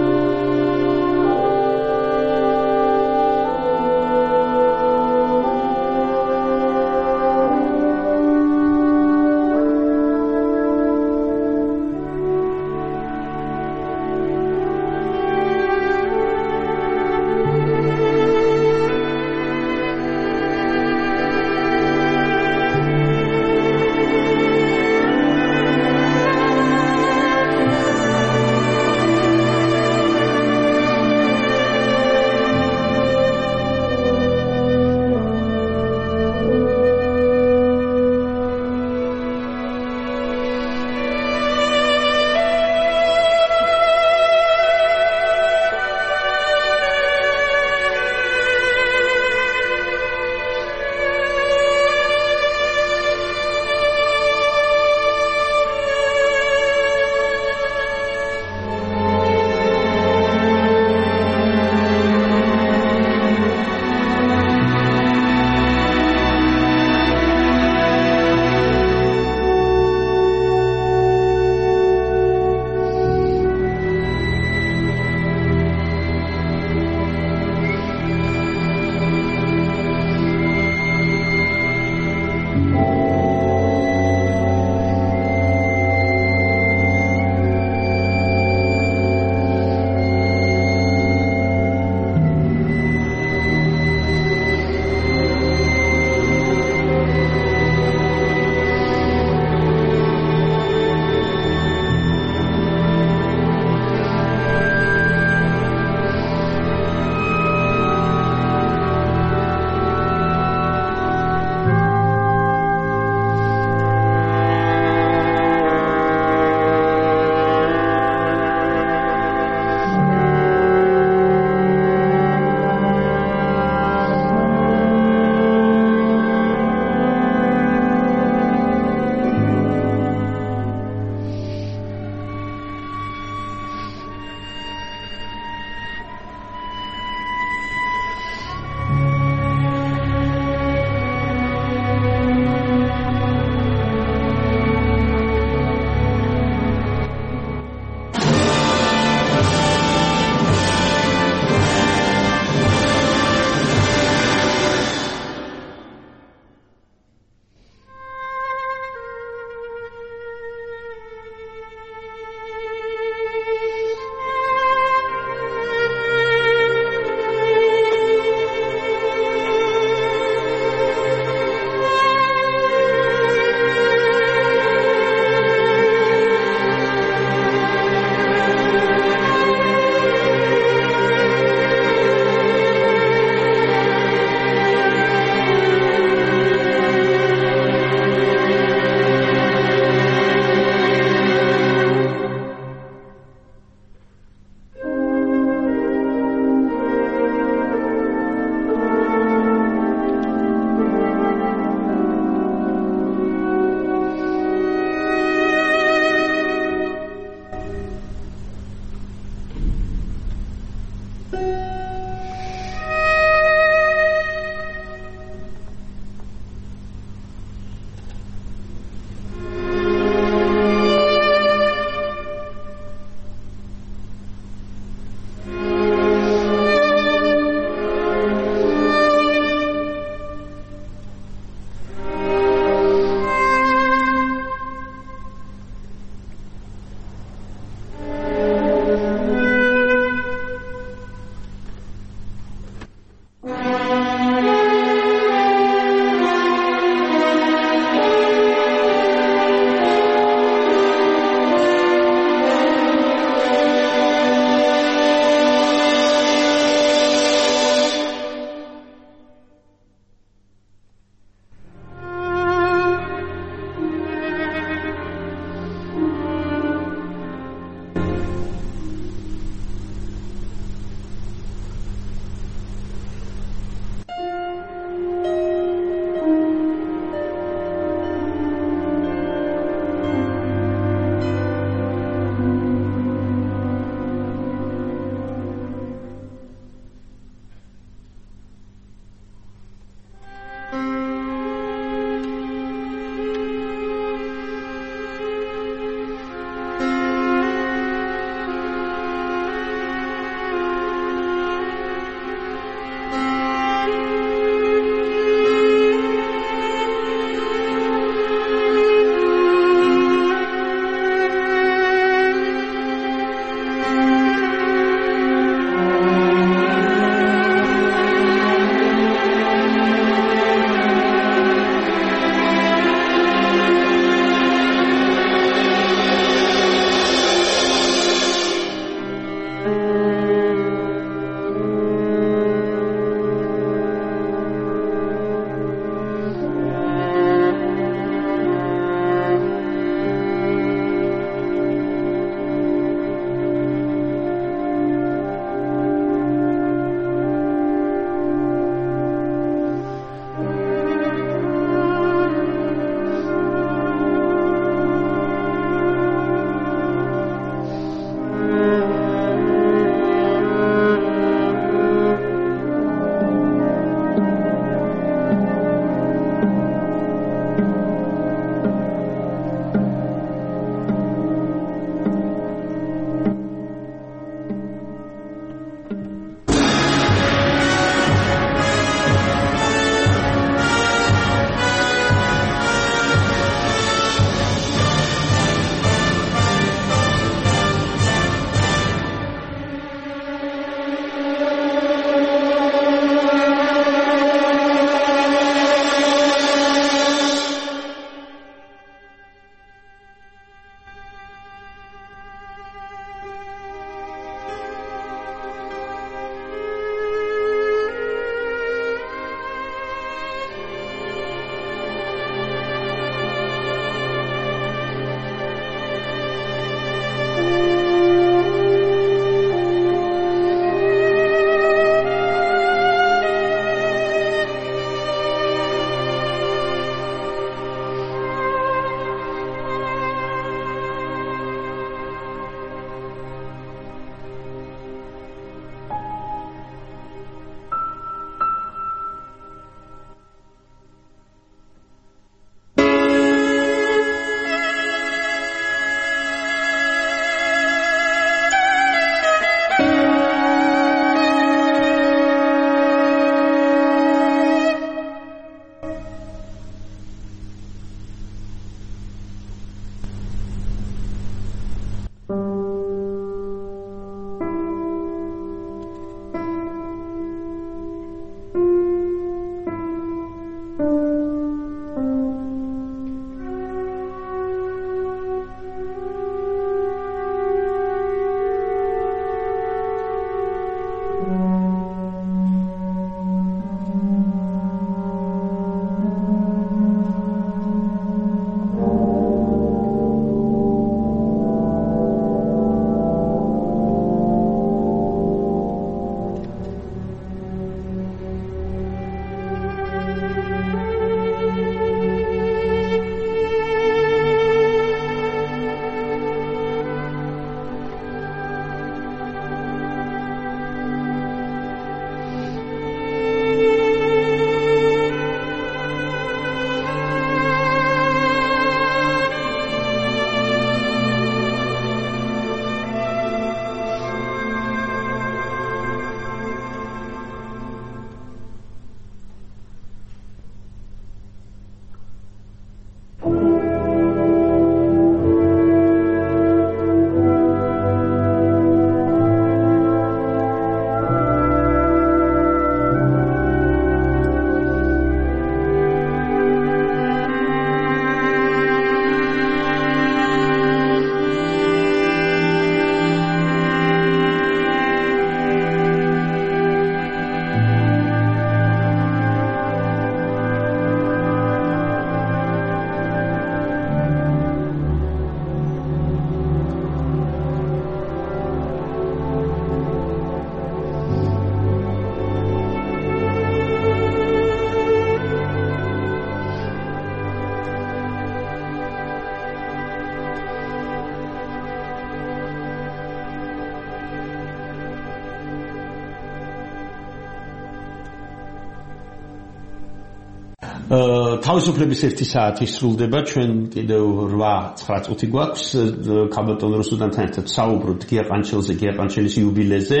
თავისუფლების 1 საათი სრულდება, ჩვენ კიდევ 8-9 წუთი გვაქვს ქალბატონ რუსუდანთან ერთად საუბრობთ გია ყანჩელზე, გია ყანჩელის იუბილეზე.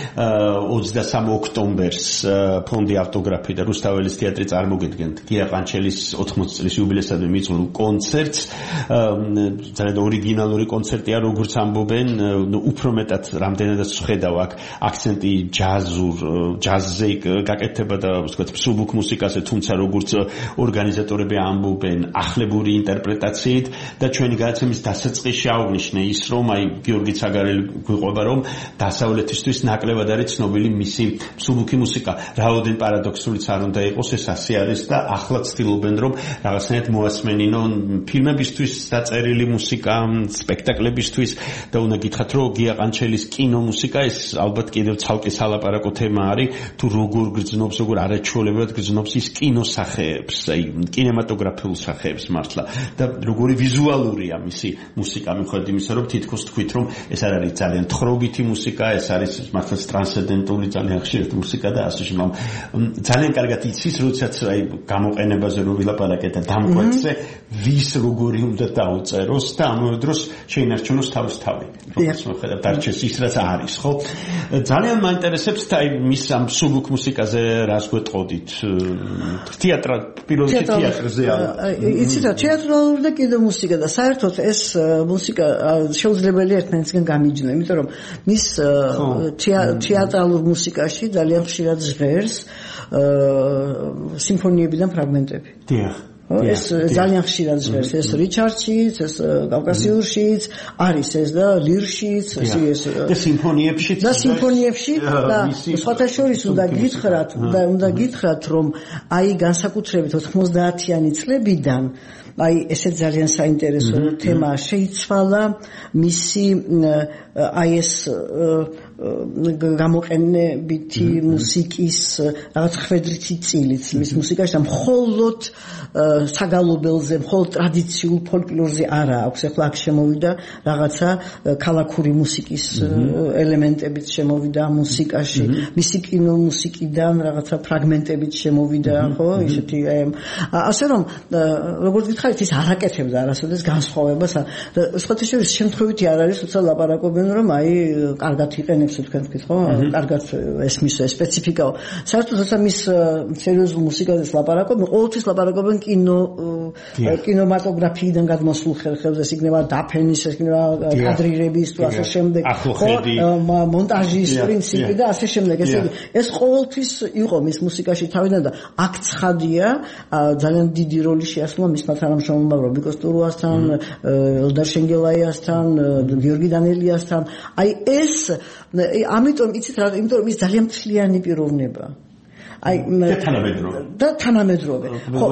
23 ოქტომბერს ფონდი ავტოგრაფი და რუსთაველის თეატრი წარმოგიდგენთ გია ყანჩელის 80 წლის იუბილეისადმი მიწვეულ კონცერტს. ძალიან ორიგინალური კონცერტია, როგორც ამბობენ, უფრო მეტად რამდენადაც ვხედავ აქ აქცენტი ჯაზზე გაკეთება და ვთქვათ მსუბუქ მუსიკაზე, თუმცა როგორც ორგანიზატორები ამბობენ ახლებური ინტერპრეტაციით და ჩვენი გადაცემის დასაწყისში აღვნიშნე ის, რომ აი გიორგი ცაგარელი გვიყვება, რომ დასავლეთისთვის ნაკლებად არის ცნობილი მისი მსუბუქი მუსიკა. რაოდენ პარადოქსულიც არ უნდა იყოს, ეს ასე არის და ახლა ცდილობენ, რომ რაღაცნაირად მოასმენინონ ფილმებისთვის დაწერილი მუსიკა, სპექტაკლებისთვის და უნდა გითხრათ, რომ გია ყანჩელის კინომუსიკა ეს ალბათ კიდევ ცალკე სალაპარაკო თემა არის, თუ როგორ გრძნობს, როგორ არაჩვეულებრივად გრძნობს ის კინოსახეებს, აი კინემატოგრაფიულ სახეებს მართლა და როგორი ვიზუალურია მისი მუსიკა, მიუხედავად იმისა, რომ თითქოს თქვით, რომ ეს არ არის ძალიან თხრობითი მუსიკა, ეს არის მართლა ტრანსცენდენტული ძალიან ხშირად მუსიკა და ასე შემო. ძალიან კარგად იცის, როდესაც აი გამოყენებაზე რო ვილაპარაკეთ და დამკვეთზე ვის როგორი უნდა დაუწეროს და ამავე დროს შეინარჩუნოს თავის თავი. როგორც მოხდა დარჩეს ის რაც არის, ხო? ძალიან მაინტერესებს და აი მის ამ მსუბუქ მუსიკაზე რას გვეტყოდით? პირველში თეატრზე იცით რა, თეატრალური და კინომუსიკა და საერთოდ ეს მუსიკა შეუძლებელია ერთმანეთისგან გამიჯნა, იმიტომ რომ მის თეატრალურ მუსიკაში ძალიან ხშირად ჟღერს სიმფონიები და ფრაგმენტები. დიახ. ეს ძალიან ხშირად ჟღერს, ეს რიჩარდშიც, ეს კავკასიურშიც, არის ეს და ლირშიც, ეს და სიმფონიებშიც და სხვათა შორის უნდა გითხრათ, რომ აი განსაკუთრებით 90-იანი წლებიდან აი ესე ძალიან საინტერესო თემა შეიცვალა მისი აი ეს გამოყენებითი მუსიკის რაღაც ხვედრითი წილიც მის მუსიკაში და მხოლოდ საგალობელზე, მხოლოდ ტრადიციულ ფოლკლორზე არა აქვს. ახლა აქ შემოვიდა რაღაცა ქალაქური მუსიკის ელემენტებიც შემოვიდა მუსიკაში, მისი კინომუსიკიდან რაღაცა ფრაგმენტებიც შემოვიდა, ხო, ისეთი ასე რომ როგორც გითხარით, ის არ აკეთებდა არასოდეს განსხვავებას და სხვათა შორის შემთხვევითი არ არის, თუმცა ლაპარაკობენ, რომ აი კარგად იყენებს თქვენ თქვით, ხო? კარგად ესმის სპეციფიკაო. საერთოდ როცა მის სერიოზულ მუსიკაზე ლაპარაკობენ, ყოველთვის ლაპარაკობენ კინემატოგრაფიიდან გადმოსულ ხერხებზე, ეს იქნება დაფენის, ეს იქნება კადრირების თუ ასე შემდეგ, ხო? მონტაჟის პრინციპი და ასე შემდეგ. ესე იგი, ეს ყოველთვის იყო მის მუსიკაში თავიდან და აქ ცხადია, ძალიან დიდი როლი შეასრულა მისმა თანამშრომლობამ რობიკო სტურუასთან, ელდარ შენგელაიასთან, გიორგი დანელიასთან. აი ეს ამიტომ იცით რა, იმიტომ რომ ის ძალიან მთლიანი პიროვნება. აი თანამედროვე. ხო,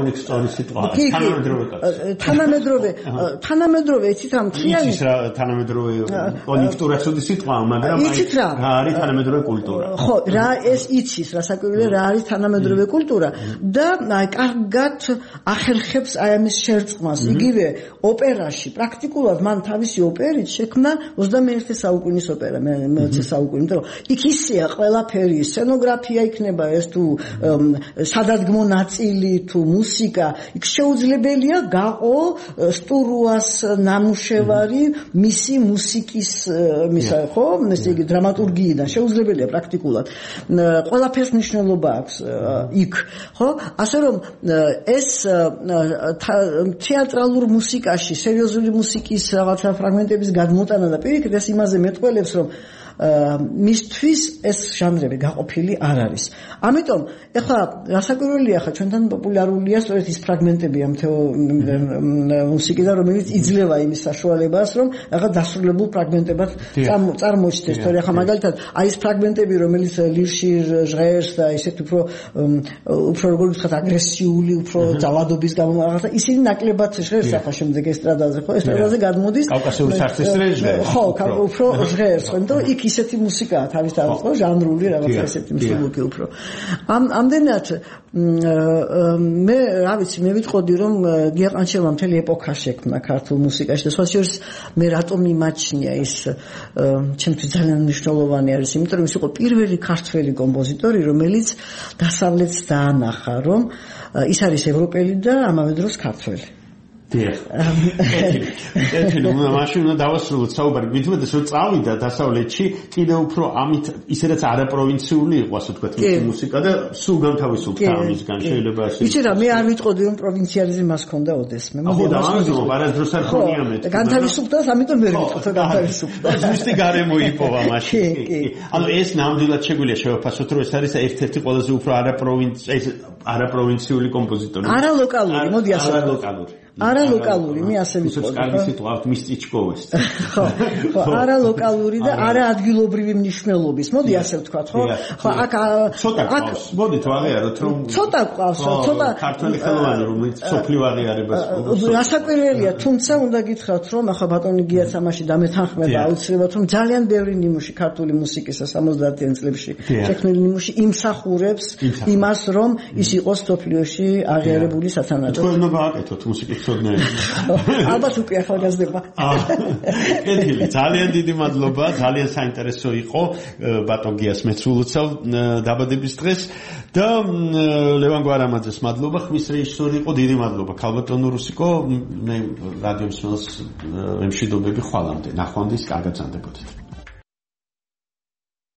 თანამედროვე იცით რა მთლიანი იცით რა თანამედროვე კონიუნქტურაც უდი სიტყვა, მაგრამ რა არის თანამედროვე კულტურა. ხო, რა ეს იცის, რა საკვირველია რა არის თანამედროვე კულტურა და აი კარგად ახერხებს აი ამის შერწყმას. იგივე ოპერაში პრაქტიკულად მან თავისი ოპერით შექმნა 21 საუკუნის ოპერა, მე-20 საუკუნე, იმიტომ რომ იქ ისეა ყველაფერი, სცენოგრაფია იქნება ეს თუ სადადგმო ნაწილი თუ მუსიკა, იქ შეუძლებელია გაყო სტურუას ნამუშევარი მისი მუსიკის მისა, ხო, ესე იგი დრამატურგიიდან შეუძლებელია პრაქტიკულად. ყველაფერს მნიშვნელობა აქვს იქ, ხო? ასე რომ ეს თეატრალურ მუსიკაში სერიოზული მუსიკის რაღაცა ფრაგმენტების გადმოტანა და პირიქით ეს იმაზე მეტყველებს, რომ მისთვის ეს ჟანრები გაყოფილი არ არის. ამიტომ ეხლა რასაკვირველია, ხა ჩვენთან პოპულარულია სწორედ ის ფრაგმენტები ამ მუსიკიდან, რომელიც იძლევა იმის საშუალებას, რომ ახლა დასრულებულ ფრაგმენტებად წარმოჩნდეს. თორე ახლა მაგალითად აი ეს ფრაგმენტები, რომელიც ლირში ჟღერს და ისეთ უფრო როგორ ვთქვათ აგრესიული, უფრო ძალადობის გამო რაღაცა, ისინი ნაკლებად ჟღერს ახლა შემდეგ ესტრადაზე, ხო? ესტრადაზე გადმოდის კავკასიური სარტესტრე ჟღერს. ხო, უფრო ჟღერს, ხო, იმიტომ იქ ისეთი მუსიკაა თავის თავის ხო ჟანრული რაღაცა ესეთი მსუბუქი უფრო ამდენად მე რა ვიცი მე ვიტყოდი რომ დიაყანჩელმა მთელი ეპოქა შექმნა ქართულ მუსიკაში და სხვა შორის მე რატომ მიმაჩნია ის ჩემთვის ძალიან მნიშვნელოვანი არის იმიტომ რომ ის იყო პირველი ქართველი კომპოზიტორი რომელიც დასავლეთს დაანახა რომ ის არის ევროპელი და ამავე დროს ქართველი ეთილი მაშინ უნდა დავასრულოთ საუბარი მithumetes რომ წავიდა დასავლეთში კიდევ უფრო ამით ისედაც არაპროვინციული იყო ასე ვთქვათ მუსიკა და სულ განთავისუფლდა ამისგან შეიძლება ასე იცი რა მე არ ვიტყოდი რომ პროვინციალიზმი მას ჰქონდა ოდესმე ხო და ამაზომა არასდროს არ ქონია მე განთავისუფლდა ამიტომ ვერ ვიტყოდ განთავისუფლდა ზუსტი გარემო იპოვა მაშინ ანუ ეს ნამდვილად შეგვიძლია შევაფასოთ რომ ეს არის ერთ-ერთი ყველაზე უფრო არაპროვინციული კომპოზიტორი არალოკალური მოდი ასე არალოკალური მე ასე ვიტყოდი კარგი სიტყვა აქვს მის წიჩკოვეს ხო არალოკალური და არაადგილობრივი მნიშვნელობის მოდი ასე ვთქვათ ხო ხო აქ ცოტა ყავს მოდით ვაღიაროთ რომ ცოტა ყავს ცოტა ქართველი ხელოვანი რომელიც სოფლიო აღიარებას გასაკვირველია თუმცა უნდა გითხრათ რომ ახლა ბატონი გიაც ამაში დამეთანხმება აუცილებლად რომ ძალიან ბევრი ნიმუში ქართული მუსიკისა 70-იან წლებში შექმნილი ნიმუში იმსახურებს იმას რომ ის იყოს სოფლიოში აღიარებული სათანადო თქვენ უნდა გააკეთოთ მუსიკის ალბათ უკვე ახალგაზრდება. ეთილი ძალიან დიდი მადლობა, ძალიან საინტერესო იყო ბატონ გიას მეცულოცავ დაბადების დღეს და ლევან გვარამაძეს მადლობა, ხმის რეჟისორი იყო, დიდი მადლობა ქალბატონო რუსიკო, მე რადიო მსმენელს ემშვიდობები ხვალამდე. ნახვამდის კარგად ზანდებოდეთ.